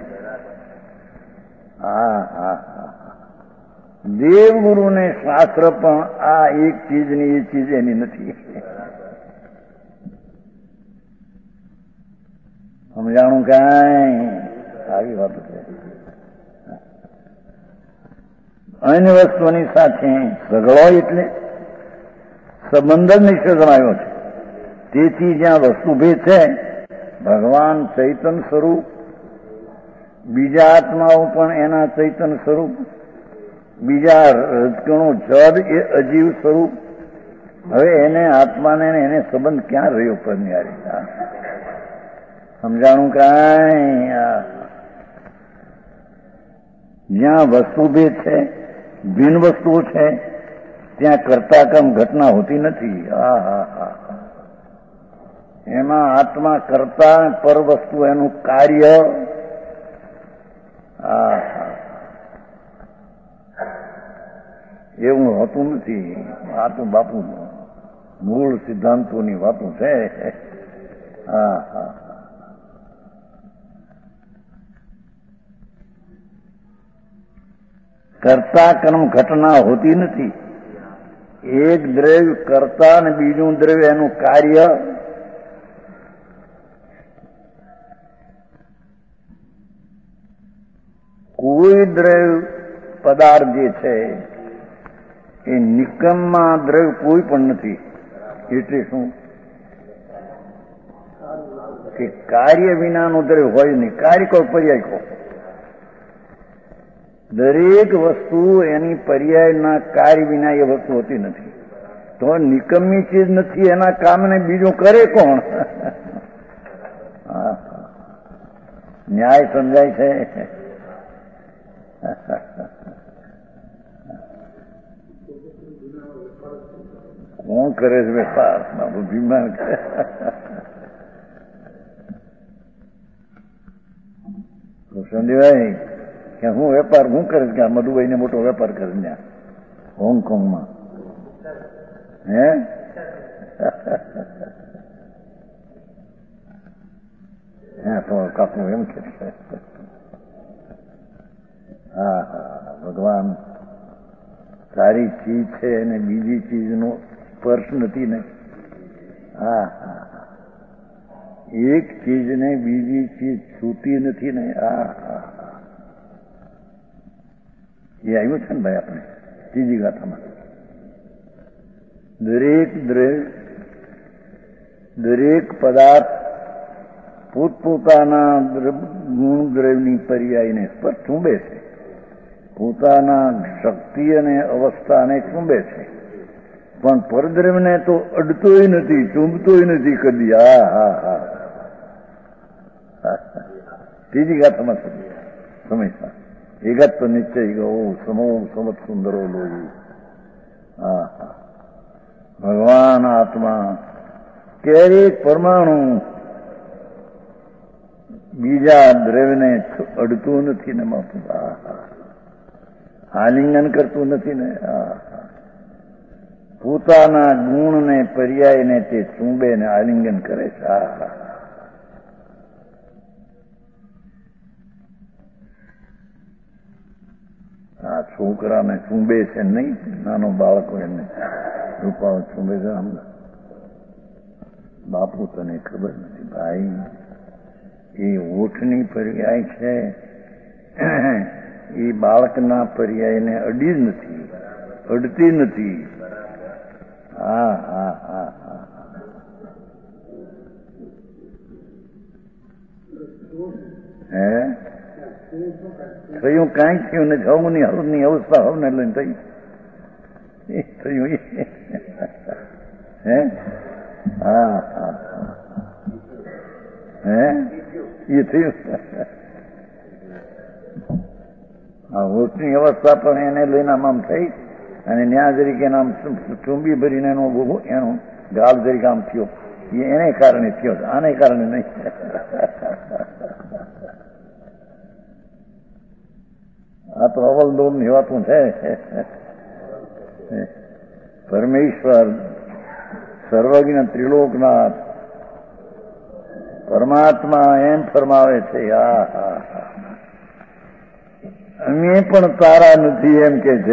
હા હા હા દેવગુરુ ને શાસ્ત્ર પણ આ એક ચીજ ની એ ચીજ એની નથી. સમજાણું કાંઈ આવી વાત છે. અન્ય વસ્તુની સાથે ઝઘડો એટલે સંબંધ જ નિશ્ચય જણાવ્યો છે. તેથી જ્યાં વસ્તુભેદ છે ભગવાન ચૈતન સ્વરૂપ, બીજા આત્માઓ પણ એના ચૈતન સ્વરૂપ, બીજા રજકણો જડ એ અજીવ સ્વરૂપ. હવે એને આત્માને એને સંબંધ ક્યાં રહ્યો પરન્યારે? સમજાણું કાંઈ? જ્યાં વસ્તુભેદ છે, ભિન્ન વસ્તુઓ છે, ત્યાં કરતા કામ ઘટના હોતી નથી. હા હા હા એમાં આત્મા કરતા પર વસ્તુ એનું કાર્ય. હા હા એવું હોતું નથી. આ તો બાપુ મૂળ સિદ્ધાંતોની વાતો છે. હા હા કરતા કર્મ ઘટના હોતી નથી. એક દ્રવ્ય કરતા અને બીજું દ્રવ્ય એનું કાર્ય. કોઈ દ્રવ્ય પદાર્થ જે છે એ નિકમમાં દ્રવ્ય કોઈ પણ નથી. એટલે શું કે કાર્ય વિનાનું દ્રવ્ય હોય નહીં. કાર્ય કોઈ પર્યાય કહો. દરેક વસ્તુ એની પર્યાયના કાર્ય વિના એ વસ્તુ હોતી નથી. તો નિકમની ચીજ નથી એના કામને બીજું કરે કોણ? ન્યાય સમજાય છે? કોણ કરે છે વેપાર? બાબુ બીમાર કરે. સંજયભાઈ કે હું વેપાર હું કરીશ કે મધુભાઈને મોટો વેપાર કરે ત્યાં હોંગકોંગમાં. હે હા તો કાકું એમ કે હા હા ભગવાન સારી ચીજ છે અને બીજી ચીજનો સ્પર્શ નથી ને. હા હા એક ચીજને બીજી ચીજ છૂતી નથી ને. હા હા એ આવ્યું છે ને ભાઈ આપણે ત્રીજી ગાથામાં. દરેક દ્રવ્ય દરેક પદાર્થ પોતપોતાના ગુણ દ્રવ્યની પર્યાયને સ્પર્શ ચૂંબે છે. પોતાના શક્તિ અને અવસ્થાને ચૂંબે છે. પણ પરદ્રવ્યને તો અડતોય નથી, ચૂંબતોય નથી કદી. હા હા હા ત્રીજી ગાથામાં સમજતા એગત તો નિશ્ચય ગૌ સમો સમત સુંદરો લોહી. હા હા ભગવાન આત્મા ક્યારેક પરમાણુ બીજા દ્રવ્યને અડતું નથી ને માપું. હા હા આલિંગન કરતું નથી ને. હા હા પોતાના ગુણને પર્યાયને તે ચૂંબે ને આલિંગન કરે છે. હા હા આ છોકરાને ચૂંબે છે નહીં, નાનો બાળકો એને રૂપાઓ ચૂંબે છે. બાપુ તને ખબર નથી ભાઈ, એ ઓઠની પર્યાય છે એ બાળકના પર્યાયને અડી જ નથી, અડતી નથી. હા હા હા હા હે થયું કાંઈ થયું ને હવની હવની અવસ્થા હવને લઈને થઈ થયું હે હા હા હે એ થયું આ હોશની અવસ્થા પણ એને લઈને આમ થઈ અને ન્યા તરીકે આમ ચુંબી ભરીને એનો એનો ગાલ તરીકે આમ થયો. એને કારણે થયો, આને કારણે નહીં. આ તો અવલદોલ ની વાતું છે. પરમેશ્વર સર્વજ્ઞ ત્રિલોકનાથ પરમાત્મા એમ ફરમાવે છે, આ અમે પણ તારા નથી એમ કે છે.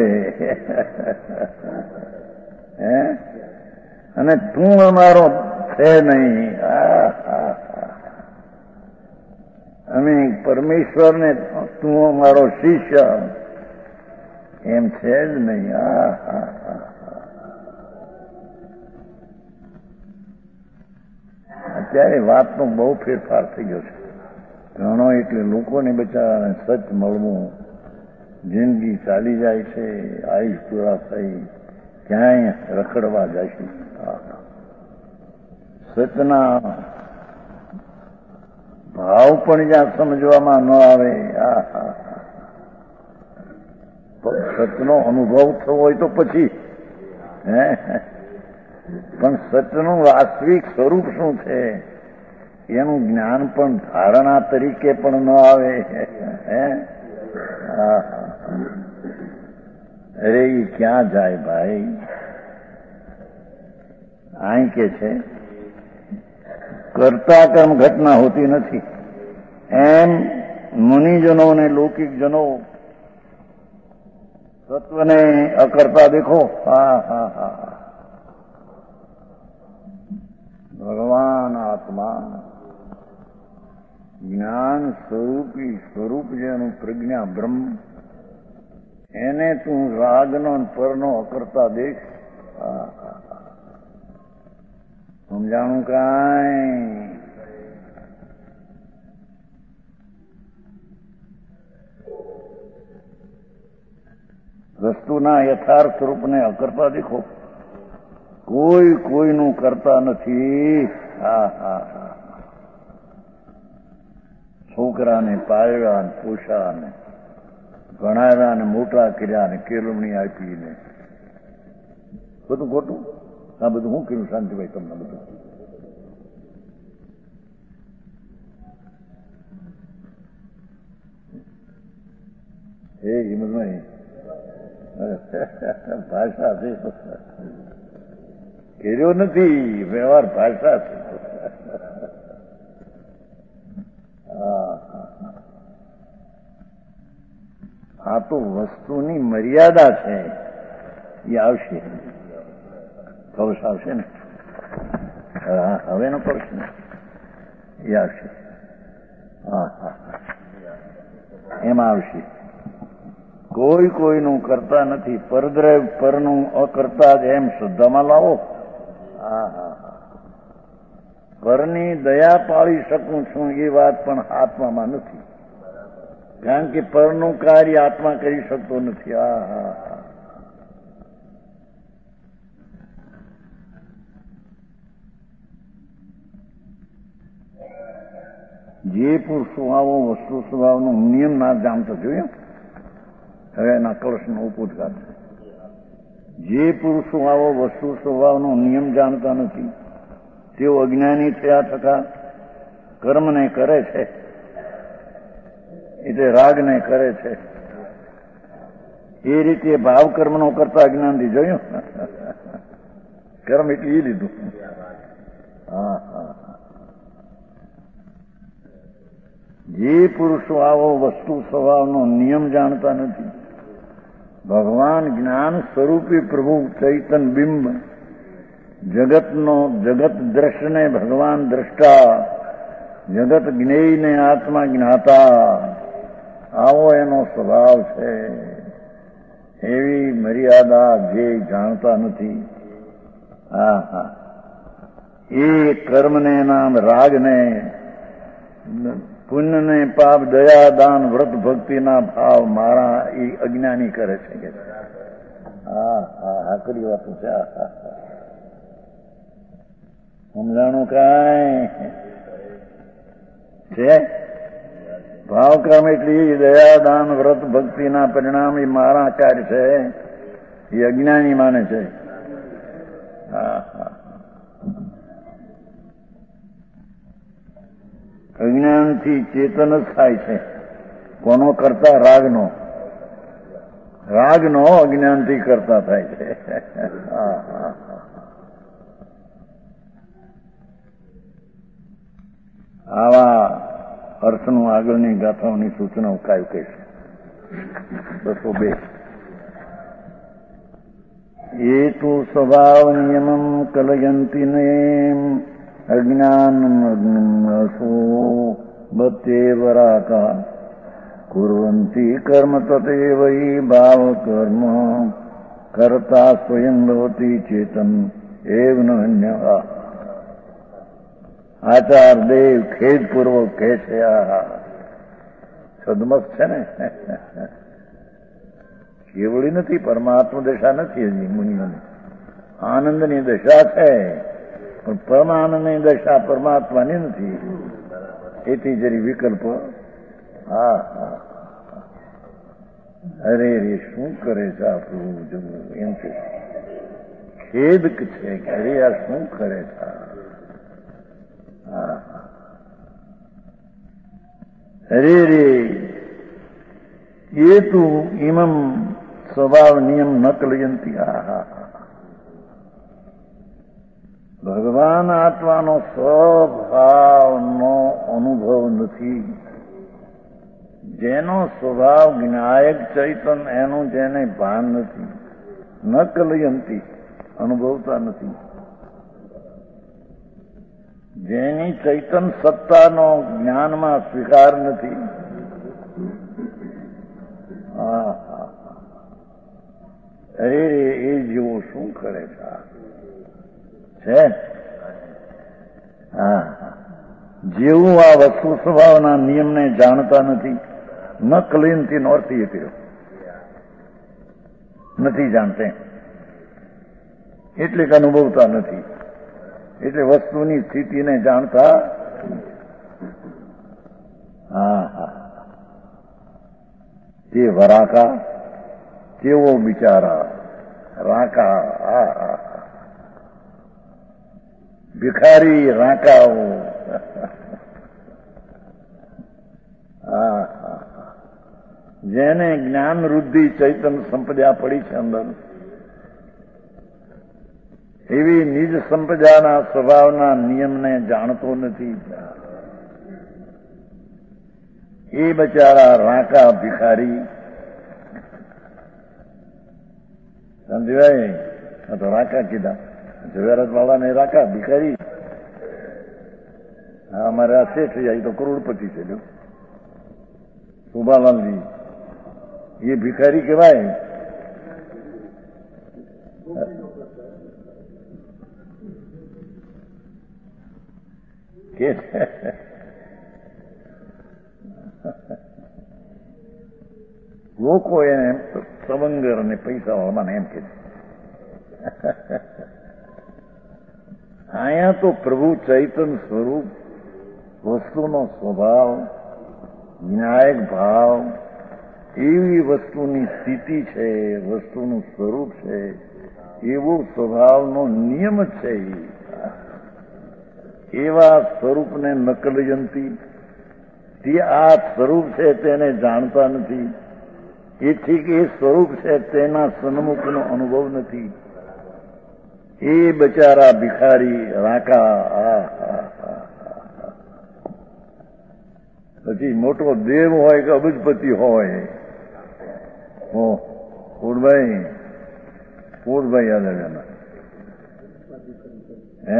હે અને તું અમારો છે નહીં. અમે પરમેશ્વરને તું અમારો શિષ્ય એમ છે જ નહીં. આ અત્યારે વાતનો બહુ ફેરફાર થઈ ગયો છે ઘણો. એટલે લોકોને બચારાને સચ મળવું, જિંદગી ચાલી જાય છે, આયુષ પૂરા થઈ ક્યાંય રખડવા જાય છે. સચના ભાવ પણ જ્યાં સમજવામાં ન આવે, સચનો અનુભવ થવો હોય તો પછી હે પણ સચનું વાસ્તવિક સ્વરૂપ શું છે એનું જ્ઞાન પણ ધારણા તરીકે પણ ન આવે. હે અરે એ ક્યાં જાય ભાઈ? અહીં કે છે કરતા કર્મ ઘટના હોતી નથી. એમ મુનિજનો અને લૌકિકજનો તત્વને અકર્તા દેખો. હા હા હા ભગવાન આત્મા જ્ઞાન સ્વરૂપી સ્વરૂપ જેનું પ્રજ્ઞા બ્રહ્મ, એને તું રાગનો પરનો અકર્તા દેખ. સમજાણું કાંઈ? વસ્તુના યથાર્થ સ્વરૂપને અકર્તા દેખો. કોઈ કોઈનું કરતા નથી. હા હા હા છોકરાને પાળ્યા ને પોષા ને ભણાવ્યા ને મોટા કર્યા ને કેળવણી આપીને બધું ખોટું. આ બધું હું કર્યું શાંતિભાઈ તમને બધું? એ હિંમતભાઈ ભાષા છે, કર્યો નથી, વ્યવહાર ભાષા છે. આ તો વસ્તુની મર્યાદા છે, એ આવશે. કવશ આવશે ને, હવે નો કવશ ને, એ આવશે. હા હા એમાં આવશે. કોઈ કોઈનું કરતા નથી, પરદ્રવ પરનું અકર્તા જ એમ શ્રદ્ધામાં લાવો. હા હા હા પરની દયા પાળી શકું છું એ વાત પણ આત્મામાં નથી, કારણ કે પરનું કાર્ય આત્મા કરી શકતો નથી. હા હા હા જે પુરુષો આવો વસ્તુ સ્વભાવનો નિયમ ના જાણતો જોયો, હવે એના કળશનો ઉપોદ્ઘાત. જે પુરુષો આવો વસ્તુ સ્વભાવનો નિયમ જાણતા નથી તેઓ અજ્ઞાની થયા છતાં કર્મને કરે છે, એટલે રાગને કરે છે. એ રીતે ભાવ કર્મનો કરતા અજ્ઞાનથી જોયું. કર્મ એટલે એ લીધું. હા હા જે પુરુષો આવો વસ્તુ સ્વભાવનો નિયમ જાણતા નથી, ભગવાન જ્ઞાન સ્વરૂપી પ્રભુ ચૈતન બિંબ જગતનો જગત દ્રષ્ટને ભગવાન દ્રષ્ટા, જગત જ્ઞેયને આત્મા જ્ઞાતા, આવો એનો સ્વભાવ છે. એવી મર્યાદા જે જાણતા નથી, હા હા એ કર્મને નામ રાગને પુણ્યને પાપ દયા દાન વ્રત ભક્તિના ભાવ મારા એ અજ્ઞાની કરે છે. હા હા હાકરી વાતું છે. સમજાણું કાંઈ છે? ભાવ કર્મ એટલી દયા દાન વ્રત ભક્તિના પરિણામ એ મારા કાર્ય છે એ અજ્ઞાની માને છે. હા હા અજ્ઞાનથી ચેતન જ થાય છે. કોનો કરતા? રાગનો. રાગનો અજ્ઞાનથી કરતા થાય છે. હા હા આવા અર્થનું આગળની ગાથાઓની સૂચનાઓ કાયું કહીશ. બસો બે એ તો સ્વભાવ નિયમમ કલયંતી નયમ અજ્ઞાનમગ્નસો બત્યેવરાકા કુર્વંતી કર્મ તતેવ હિ ભાવ કર્મ કરતા સ્વયં ભવતી ચેતન એવ ન અન્યઃ. આચાર દેવ ખેદપૂર્વક કહે છે. આ સદમત છે ને, કેવળી નથી, પરમાત્મા દશા નથી હજી મુનિઓની. આનંદની દશા છે પણ પરમાનંદની દશા પરમાત્માની નથી. એથી જરી વિકલ્પ. હા હા અરે રે શું કરે છે આપણું જવું એમ છે. ખેદ છે કે અરે આ શું કરે છે. અરે રે એ તું ઇમમ સ્વભાવ નિયમ ન કલયંતી. આહા ભગવાન આત્માનો સ્વભાવનો અનુભવ નથી. જેનો સ્વભાવ જ્ઞાયક ચૈતન એનું જેને ભાન નથી. ન કલયંતી અનુભવતા નથી. જેની ચૈતન સત્તાનો જ્ઞાનમાં સ્વીકાર નથી. હા અરે રે એ જેવો શું કરે છે. હા જેવું આ વસ્તુ સ્વભાવના નિયમને જાણતા નથી. ન કલયંતી નો અર્થ એ કર્યો નથી જાણતે એટલે કે અનુભવતા નથી. એટલે વસ્તુની સ્થિતિને જાણતા. હા હા તે વરાકા કેવો બિચારા રાકા. હા હા ભિખારી રાકાઓ. હા હા જેને જ્ઞાન વૃદ્ધિ ચૈતન સંપદા પડી છે અંદર, એવી નિજ સંપદાના સ્વભાવના નિયમને જાણતો નથી. એ બચારા રાકા ભિખારી. સમજવાય? આ તો રાકા કીધા. જવેરાત વાળાને રાકા ભિખારી. હા અમારે આ શેઠ જાય તો કરોડપતિ છે. જો સુભાલાલજી એ ભિખારી કહેવાય. કે લોકો એને સવંગર અને પૈસા વાળાને એમ કે અહીંયા તો પ્રભુ ચૈતન સ્વરૂપ, વસ્તુનો સ્વભાવ, ન્યાયક ભાવ, એવી વસ્તુની સ્થિતિ છે, વસ્તુનું સ્વરૂપ છે, એવો સ્વભાવનો નિયમ છે. એવા સ્વરૂપને નકલયંતી. તે આ સ્વરૂપ છે તેને જાણતા નથી. એથી કે એ સ્વરૂપ છે તેના સન્મુખનો અનુભવ નથી. એ બચારા ભિખારી રાકા. પછી મોટો દેવ હોય કે અબજપતિ હોય. હો ફૂડભાઈ ફૂડભાઈ યાદ આવ્યા. હે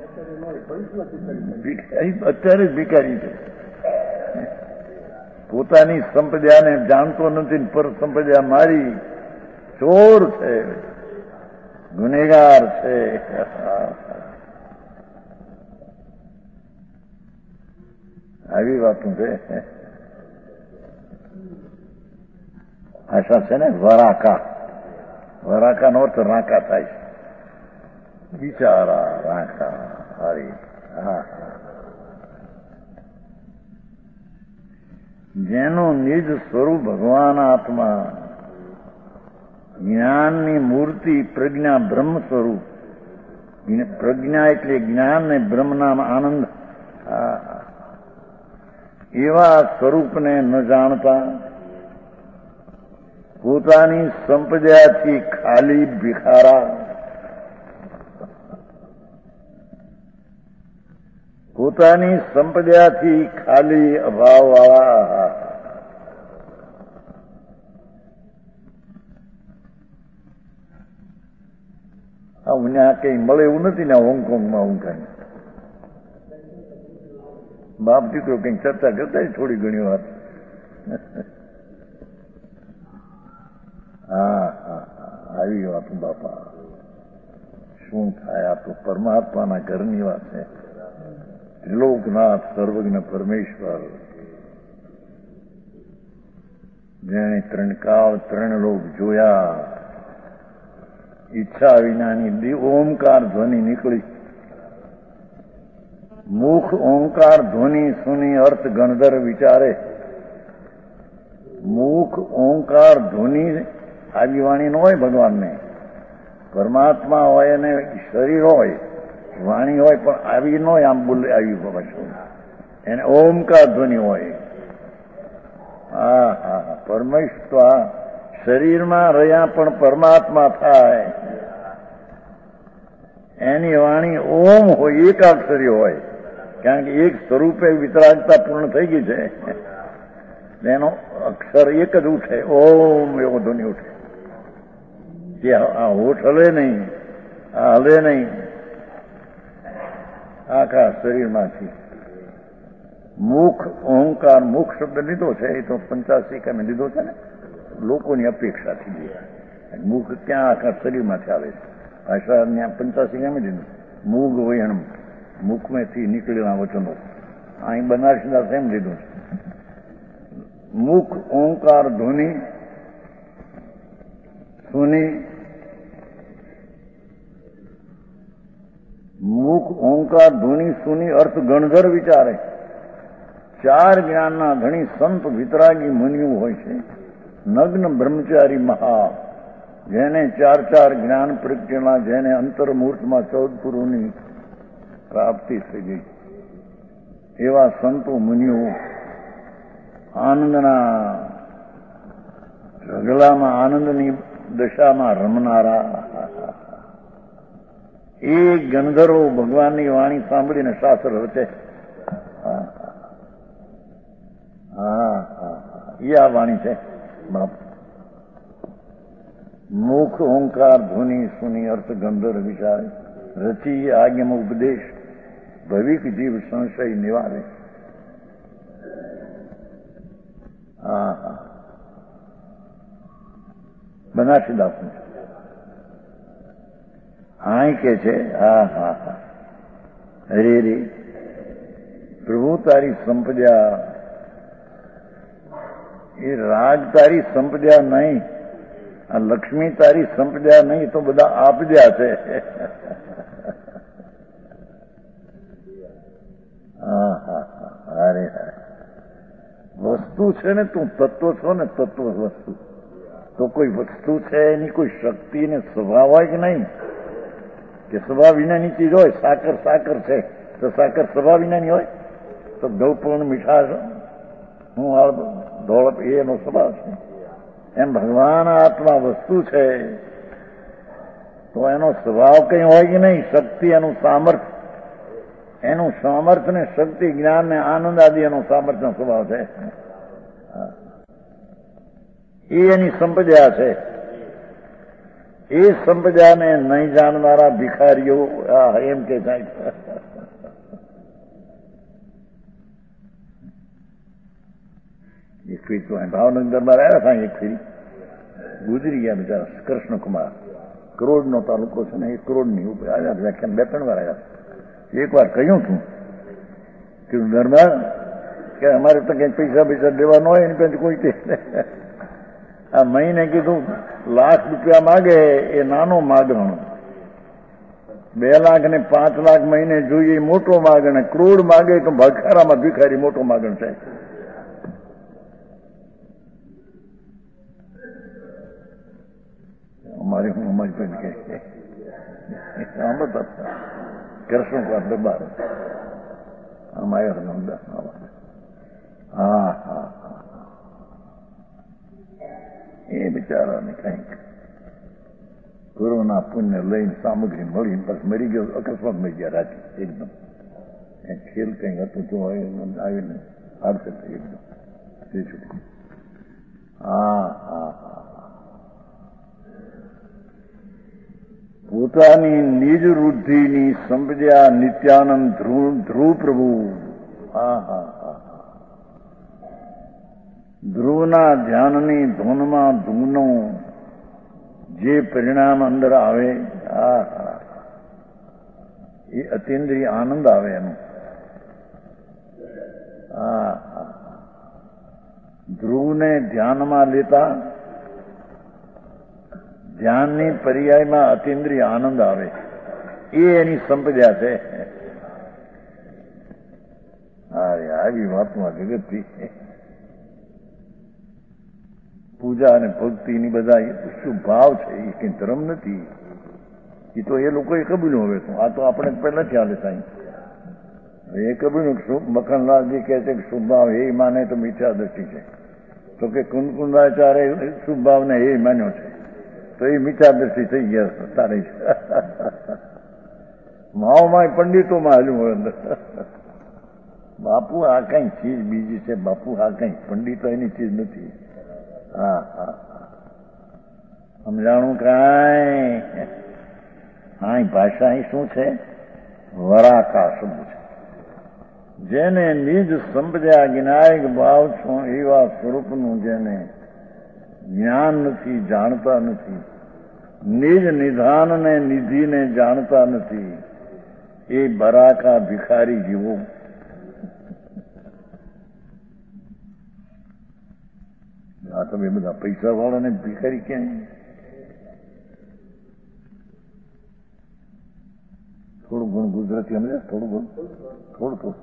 અત્યારે જ ભિખારી છે. પોતાની સંપદાને જાણતો નથી. પર સંપદા મારી ચોર છે, ગુનેગાર છે. આવી વાતો છે. આશા છે ને વરાકા. વરાકાનો અર્થ રાકા થાય છે. બિચારા રાકા. હરી હા જેનું નિજ સ્વરૂપ ભગવાન આત્મા, જ્ઞાનની મૂર્તિ, પ્રજ્ઞા બ્રહ્મ સ્વરૂપ. પ્રજ્ઞા એટલે જ્ઞાન ને બ્રહ્મનામ આનંદ. એવા સ્વરૂપને ન જાણતા પોતાની સંપદાથી ખાલી ભિખારા, પોતાની સંપદાથી ખાલી અભાવવાળા, આવું ત્યાં કઈ મળે એવું નથી ને હોંગકોંગમાં હું કઈ બાપ દીકરો કઈક ચર્ચા કરતા થોડી ઘણી વાત. હા હા આવી વાત બાપા, શું થાય? આ તો પરમાત્માના ઘરની વાત છે. ત્રિલોકનાથ સર્વજ્ઞ પરમેશ્વર, જેણે ત્રણ કાળ ત્રણ લોક જોયા, ઈચ્છા વિનાની ઓમકાર ધ્વનિ નીકળી. મુખ ઓંકાર ધ્વનિ સુની અર્થ ગણધર વિચારે. મુખ ઓંકાર ધ્વનિ આવી વાણી ન હોય ભગવાનને. પરમાત્મા હોય અને શરીર હોય, વાણી હોય, પણ આવી ન હોય. આમ બોલે આવી પાછું એને ઓમકાર ધ્વનિ હોય. હા હા પરમેશ્વર શરીરમાં રહ્યા પણ પરમાત્મા થાય, એની વાણી ઓમ હોય, એકાક્ષરી હોય. કારણ કે એક સ્વરૂપે વિતરાગતા પૂર્ણ થઈ ગઈ છે, એનો અક્ષર એક જ ઉઠે, ઓમ એવો ધ્વનિ ઉઠે. આ હોઠ હલે નહીં, આ હલે નહીં, આખા શરીરમાંથી. મુખ ઓંકાર, મુખ શબ્દ લીધો છે એ તો પંચાસી કામે લીધો છે ને, લોકોની અપેક્ષાથી. મુખ ક્યાં આખા શરીરમાંથી આવે છે. ભાષા પંચાસી કામે લીધું. મૂગ હોય એમ મુખમાંથી નીકળેલા વચનો. અહીં બનારસીદાસ એમ લીધું છે. મુખ ઓંકાર ધ્વનિ સુની, મુખ ઓંકાર ધ્વનિ સુની અર્થ ગણધર વિચારે. ચાર જ્ઞાનના ધણી સંત વિતરાગી મુનિઓ હોય છે. નગ્ન બ્રહ્મચારી મહા, જેને ચાર ચાર જ્ઞાન પ્રગટેલા, જેને અંતર્મૂર્તમાં ચૌદ પુરુની પ્રાપ્તિ થઈ ગઈ, એવા સંતો મુનિઓ આનંદના ઢગલામાં, આનંદની દશામાં રમનારા. એ ગંધર્વો ભગવાનની વાણી સાંભળીને શાસ્ત્ર રચે. હા હા એ આ વાણી છે બાપ. મુખ ઓંકાર ધ્વનિ સુની અર્થ ગંધર્વ વિચારે. રચી આજ્ઞમ ઉપદેશ, ભવિક જીવ સંશય નિવારે. હા હા બનારસીદાસ હા કે છે. હા હા હા અરે રે પ્રભુ તારી સંપદા, એ રાગ તારી સંપદા નહીં, આ લક્ષ્મી તારી સંપદા નહીં, તો બધા આપદ્યા છે. હા હા હા અરે હા વસ્તુ છે ને, તું તત્વ છો ને, તત્વ વસ્તુ. તો કોઈ વસ્તુ છે, એની કોઈ શક્તિ ને સ્વભાવ હોય કે નહીં? કે સ્વભાવ વિનાની ચીજ હોય. સાકર સાકર છે તો સાકર સ્વભાવ વિનાની હોય? તો ગૌપૂર્ણ મીઠાશ, હું ધોળપ, એનો સ્વભાવ છે. એમ ભગવાન આત્મા વસ્તુ છે તો એનો સ્વભાવ કઈ હોય કે નહીં? શક્તિ, એનું સામર્થ્ય, એનું સામર્થ્ય ને શક્તિ, જ્ઞાન ને આનંદ આદિ એનો સામર્થ્ય સ્વભાવ છે. એ એની સંપદા છે. એ સંપદાને નહીં જાણનારા ભિખારીઓ એમ કે થાય. એક ફરી તો ભાવનગરમાં રહ્યા હતા, એક ફરી ગુજરી ગયા બિચારા કૃષ્ણકુમાર. કરોડનો તાલુકો છે ને, એ કરોડની ઉપર આવ્યા વ્યાખ્યાન બે ત્રણ વાર આવ્યા. એક વાર કહ્યું છું કે દરબાર કે અમારે તો કઈ પૈસા પૈસા દેવાનો હોય એની પાસે કોઈ આ મહિને કીધું લાખ રૂપિયા માગે એ નાનો માગણ, બે લાખ ને પાંચ લાખ મહિને જોઈએ મોટો માગણ, કરોડ માગે તો ભખારામાં ભિખારી મોટો માગણ છે. हमारे हूँ हमारी पेन के हम बताता कृष्ण का दरबार हमारे हरनंदा हाँ हाँ એ બિચારાને કંઈક ગુરુના પુણ્ય લઈને સામગ્રી મળી બસ મરી ગયો અકસ્માત મરી ગયા રાતે એકદમ ખેલ કંઈક હતું તો આવીને હારશે એકદમ હા હા હા પોતાની નિજ વૃદ્ધિની સમજ્યા નિત્યાનંદ ધ્રુવ ધ્રુવ પ્રભુ હા હા હા ધ્રુવના ધ્યાનની ધૂનમાં ધૂનો જે પરિણામ અંદર આવે આ એ અતિન્દ્રિય આનંદ આવે એનું હા ધ્રુવને ધ્યાનમાં લેતા ધ્યાનની પર્યાયમાં અતિન્દ્રિય આનંદ આવે એ એની સંપદા છે. અરે આવી વાતમાં જગતથી પૂજા અને ભક્તિની બધા શું ભાવ છે એ કઈ ધર્મ નથી. એ તો એ લોકોએ કબૂલ્યું. હવે આ તો આપણે પહેલા ચાલે સાંઈ એ કબૂલ્યું. મખનલાલજી કહે છે કે શુભ ભાવ એ માને તો મિથ્યા દ્રષ્ટિ છે. તો કે કુંદકુંદાચાર્ય શુભ ભાવને એ માન્યો છે તો એ મિથ્યા દ્રષ્ટિ થઈ ગયા તારે માઓમાં પંડિતોમાં હાલ્યું હોય અંદર. બાપુ આ કઈ ચીજ બીજી છે. બાપુ આ કઈ પંડિતો એની ચીજ નથી. હા હા સમજાણું કાંઈ હા ભાષા અહીં શું છે? વરાકા શબ્દ છે. જેને નિજ સંપદ્યા જ્ઞાયક ભાવ છો એવા સ્વરૂપનું જેને જ્ઞાન નથી, જાણતા નથી, નિજ નિધાનને નિધિને જાણતા નથી, એ બરાકા ભિખારી જેવો. આ તમે બધા પૈસા વાળાને ભિખારી ક્યાંય? થોડું ઘણું ગુજરાતી સમજે? થોડું ઘણું થોડું તો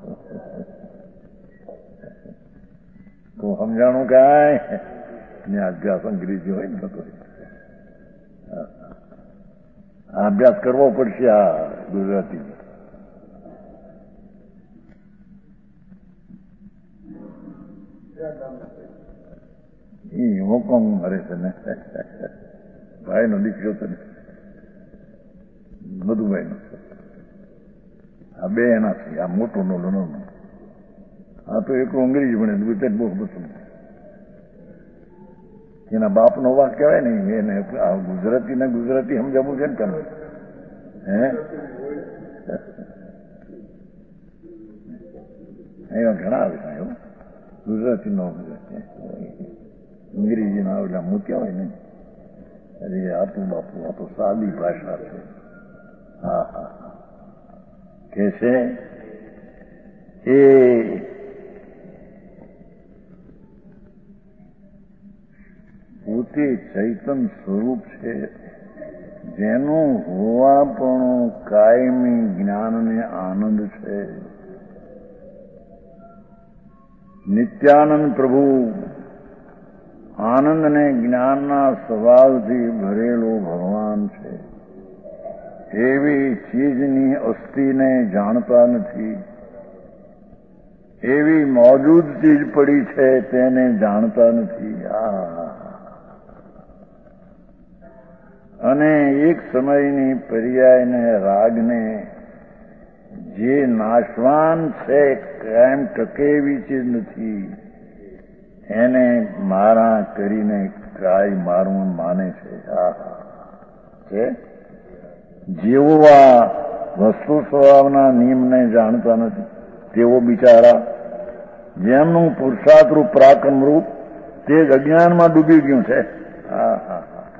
તો સમજાણું કાંઈ ને અભ્યાસ અંગ્રેજી હોય ને તો આ અભ્યાસ કરવો પડશે. આ ગુજરાતી એ હોકોંગ મરે છે ને ભાઈ નો દીકરો છે ને મધુભાઈ નો. આ બે એના છે. આ મોટો નો નાનો. આ તો એકલું અંગ્રેજી ભણે ગુજરાત બહુ બધું. એના બાપનો વાક કહેવાય ને એને ગુજરાતી ને ગુજરાતી સમજાવવું છે ને તમે હે એવા ઘણા આવે સાહેબ ગુજરાતી નો અંગ્રેજી ના આવેલા મૂક્યા હોય ને. અરે આપું બાપુ આ તો સાદી ભાષા છે. હા હા કે છે એ પોતે ચૈતન સ્વરૂપ છે જેનું હોવાપણું કાયમી જ્ઞાનને આનંદ છે. નિત્યાનંદ પ્રભુ આનંદ ને જ્ઞાનના સ્વભાવથી ભરેલો ભગવાન છે. એવી ચીજની અસ્થિને જાણતા નથી. એવી મોજૂદ ચીજ પડી છે તેને જાણતા નથી. આ અને એક સમયની પર્યાયને રાગને જે નાશવાન છે કાયમ ટકે એવી ચીજ નથી એને મારા કરીને કાય મારવું માને છે. આ છે જેવો આ વસ્તુ સ્વભાવના નિયમને જાણતા નથી તેવો બિચારા જેમનું પુરુષાર્થરૂપ પરાક્રમરૂપ તે જ અજ્ઞાનમાં ડૂબી ગયું છે. હા હા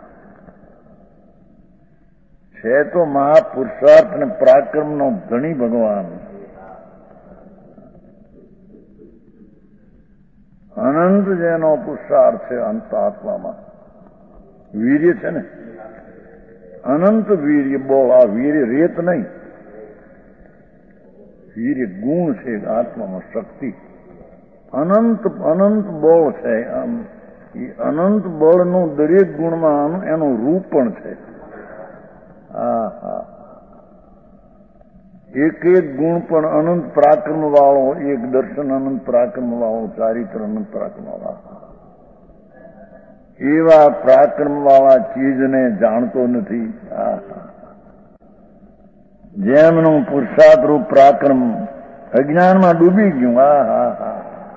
છે તો મહાપુરુષાર્થ અને પરાક્રમનો ધણી ભગવાન. અનંત જેનો પુરુષાર્થ છે અંત આત્મામાં વીર્ય છે ને અનંત વીર્ય બળ. આ વીર્ય રેત નહીં, વીર્ય ગુણ છે આત્મામાં શક્તિ. અનંત અનંત બળ છે. આમ એ અનંત બળનું દરેક ગુણમાં એનું રૂપ પણ છે. હા હા એક એક ગુણ પણ અનંત પરાક્રમ વાળો, એક દર્શન અનંત પરાક્રમ વાળો, ચારિત્ર અનંત પરાક્રમ વાળા. એવા પરાક્રમ વાળા ચીજને જાણતો નથી. જેમનું પુરુષાર્થ રૂપ પરાક્રમ અજ્ઞાનમાં ડૂબી ગયું. હા હા હા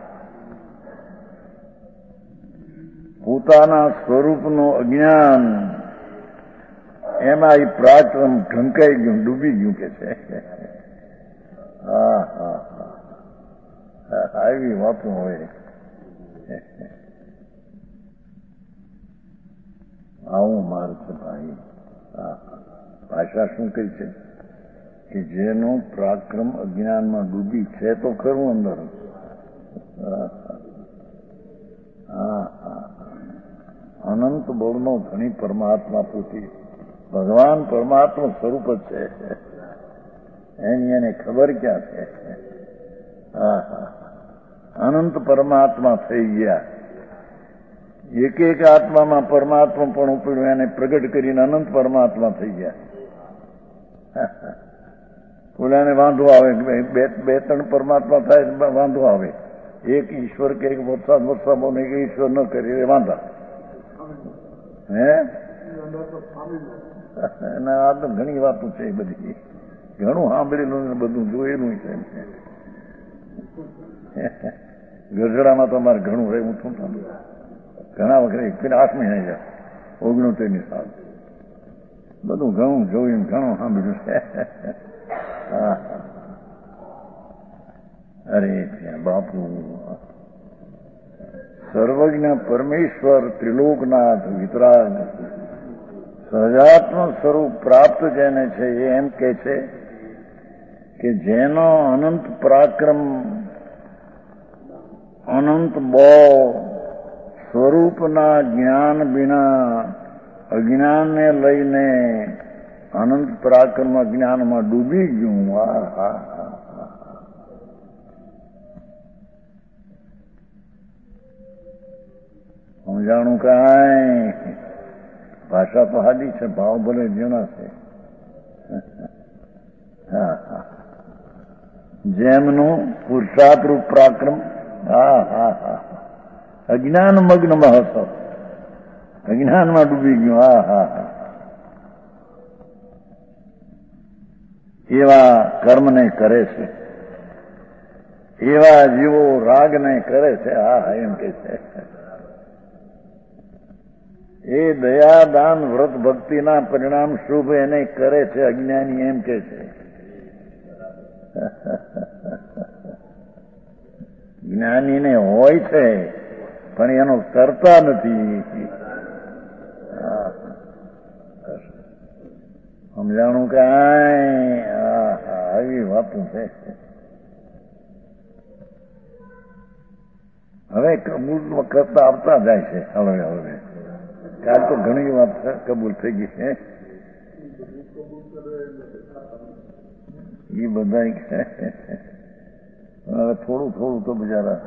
પોતાના સ્વરૂપનું અજ્ઞાન એમાં એ પરાક્રમ ઢંકાઈ ગયું, ડૂબી ગયું કે છે. હા હા હા આવી વાતો હોય. આવું માર્ગ છે ભાઈ. ભાષા શું કહી છે કે જેનું પરાક્રમ અજ્ઞાનમાં ડૂબી છે તો ખરું અંદર. હા હા અનંત બળનો ધણી પરમાત્મા પૂછી ભગવાન પરમાત્મા સ્વરૂપ જ છે. એની એને ખબર ક્યાં છે. હા હા અનંત પરમાત્મા થઈ ગયા. એક એક આત્મામાં પરમાત્મા પણ ઉપડ્યું, એને પ્રગટ કરીને અનંત પરમાત્મા થઈ ગયા. ઓલાને વાંધો આવે, બે બે ત્રણ પરમાત્મા થાય વાંધો આવે. એક ઈશ્વર કે એક વરસાદ વરસાદ બોને કે ઈશ્વર ન કરી એ વાંધા. હે અને આ તો ઘણી વાતો છે બધી. ઘણું સાંભળેલું બધું જોયેલું છે. ગઢડામાં તો અમારે ઘણું રહેવું છું. ઘણા વખતે આઠ મહિના ગયા ઓગણોતેર ની સાલ બધું ઘણું જોયું, ઘણું સાંભળ્યું છે. હા અરે ત્યાં બાપુ સર્વજ્ઞ પરમેશ્વર ત્રિલોકનાથ વિતરાગ સહજાત્મ સ્વરૂપ પ્રાપ્ત જેને છે એ એમ કે છે કે જેનો અનંત પરાક્રમ, અનંત બળ, સ્વરૂપના જ્ઞાન વિના અજ્ઞાનને લઈને અનંત પરાક્રમ અજ્ઞાનમાં ડૂબી ગયું. હા હા સમજાણું કાંઈ. ભાષા તો હાદી છે, ભાવ ભલે ઝીણા છે. હા હા જેમનું પુરુષાર્થ રૂપ પરાક્રમ. હા હા હા અજ્ઞાન મગ્ન મહત્વ, અજ્ઞાનમાં ડૂબી ગયું. હા હા હા એવા કર્મને કરે છે, એવા જીવો રાગને કરે છે. હા એમ કે છે એ દયા દાન વ્રત ભક્તિના પરિણામ શુભ એને કરે છે અજ્ઞાની, એમ કે છે. જ્ઞાનીને હોય છે પણ એનો કરતા નથી. સમજાણું કાંઈ. આવી વાતું છે. હવે કબૂલ કરતા આવતા જાય છે. હવે હવે કાલ તો ઘણી વાત કબૂલ થઈ ગઈ છે. એ બધા હવે થોડું થોડું તો બિચારા.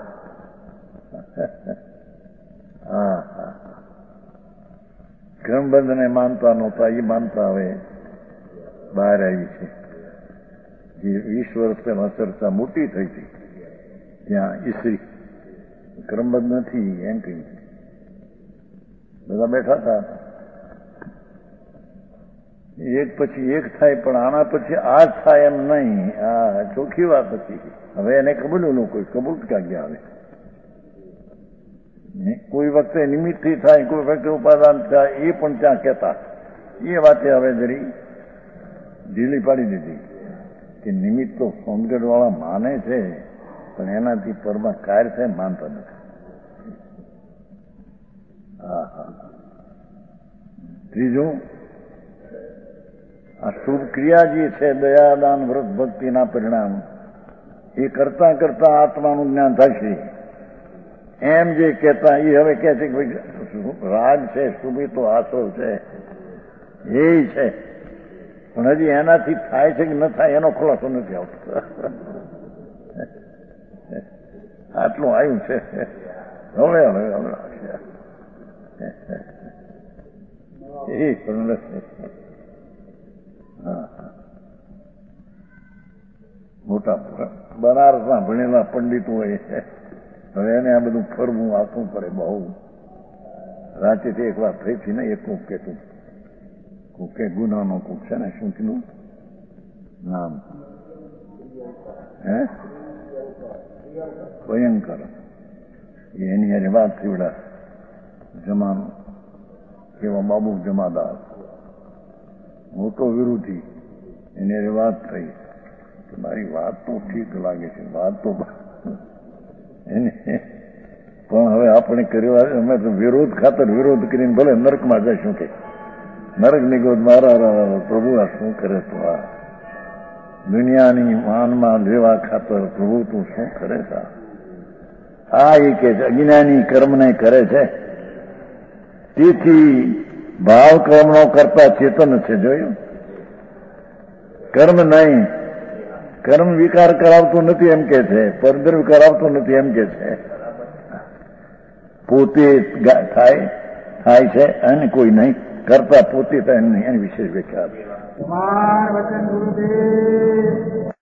હા હા ક્રમબંધને માનતા નહોતા, એ માનતા હવે બહાર આવી છે. જે વીસ વર્ષ પહેલા ચર્ચા મોટી થઈ હતી ત્યાં ઈસરી ક્રમબંધ નથી એમ કહી બધા બેઠા હતા. એક પછી એક થાય પણ આના પછી આ જ થાય એમ નહીં. આ ચોખ્ખી વાત હતી. હવે એને કબૂલ્યું કોઈ કબૂલ ક્યાં ગયા. હવે કોઈ વખતે નિમિત્તથી થાય, કોઈ વખતે ઉપાદાન થાય, એ પણ ત્યાં કહેતા. એ વાતે હવે જરી ઢીલી પાડી દીધી કે નિમિત્ત તો સોનગઢ વાળા માને છે પણ એનાથી પરમાં કાર્ય થાય માનતા નથી. હા હા ત્રીજું આ શુભ ક્રિયા જે છે દયાદાન વ્રત ભક્તિના પરિણામ, એ કરતા કરતા આત્માનું જ્ઞાન થશે એમ જે કહેતા. એ હવે કહે છે કે રાગ છે, શુભી તો આશ્રવ છે, એ છે પણ હજી એનાથી થાય છે કે ન થાય એનો ખુલાસો નથી આવતો. આટલું આવ્યું છે. હવે હવે હવે એ પણ હા મોટા બનારસમાં ભણેલા પંડિતો હોય છે. હવે એને આ બધું ફરવું આપવું પડે બહુ. રાતેથી એક વાર થઈ હતી ને એ કૂક કે તું કૂક કે ગુનાનો કૂક છે ને શું કીધું નામ હે ભયંકર એની યારે વાત થીવડા જમાનો એવા બાબુ જમાદાર મોટો વિરોધી એની યારે વાત થઈ કે મારી વાત તો ઠીક લાગે છે વાત તો એને પણ હવે આપણે કર્યો અમે તો વિરોધ ખાતર વિરોધ કરીને ભલે નરકમાં જઈશું કે નરક ની ગોદ મારા પ્રભુ આ શું કરે તો આ દુનિયાની માનમાં લેવા ખાતર પ્રભુ તું શું કરે છે આ એ કે છે અજ્ઞાની કર્મને કરે છે તેથી ભાવ કર્મનો કરતા ચેતન છે જોયું કર્મ નહીં કર્મ વિકાર કરાવતું નથી એમ કે છે પરદર કરાવતું નથી એમ કે છે પોતે થાય થાય છે અને કોઈ નહીં કરતા પોતે થાય નહીં એની વિશેષ વ્યાખ્યા.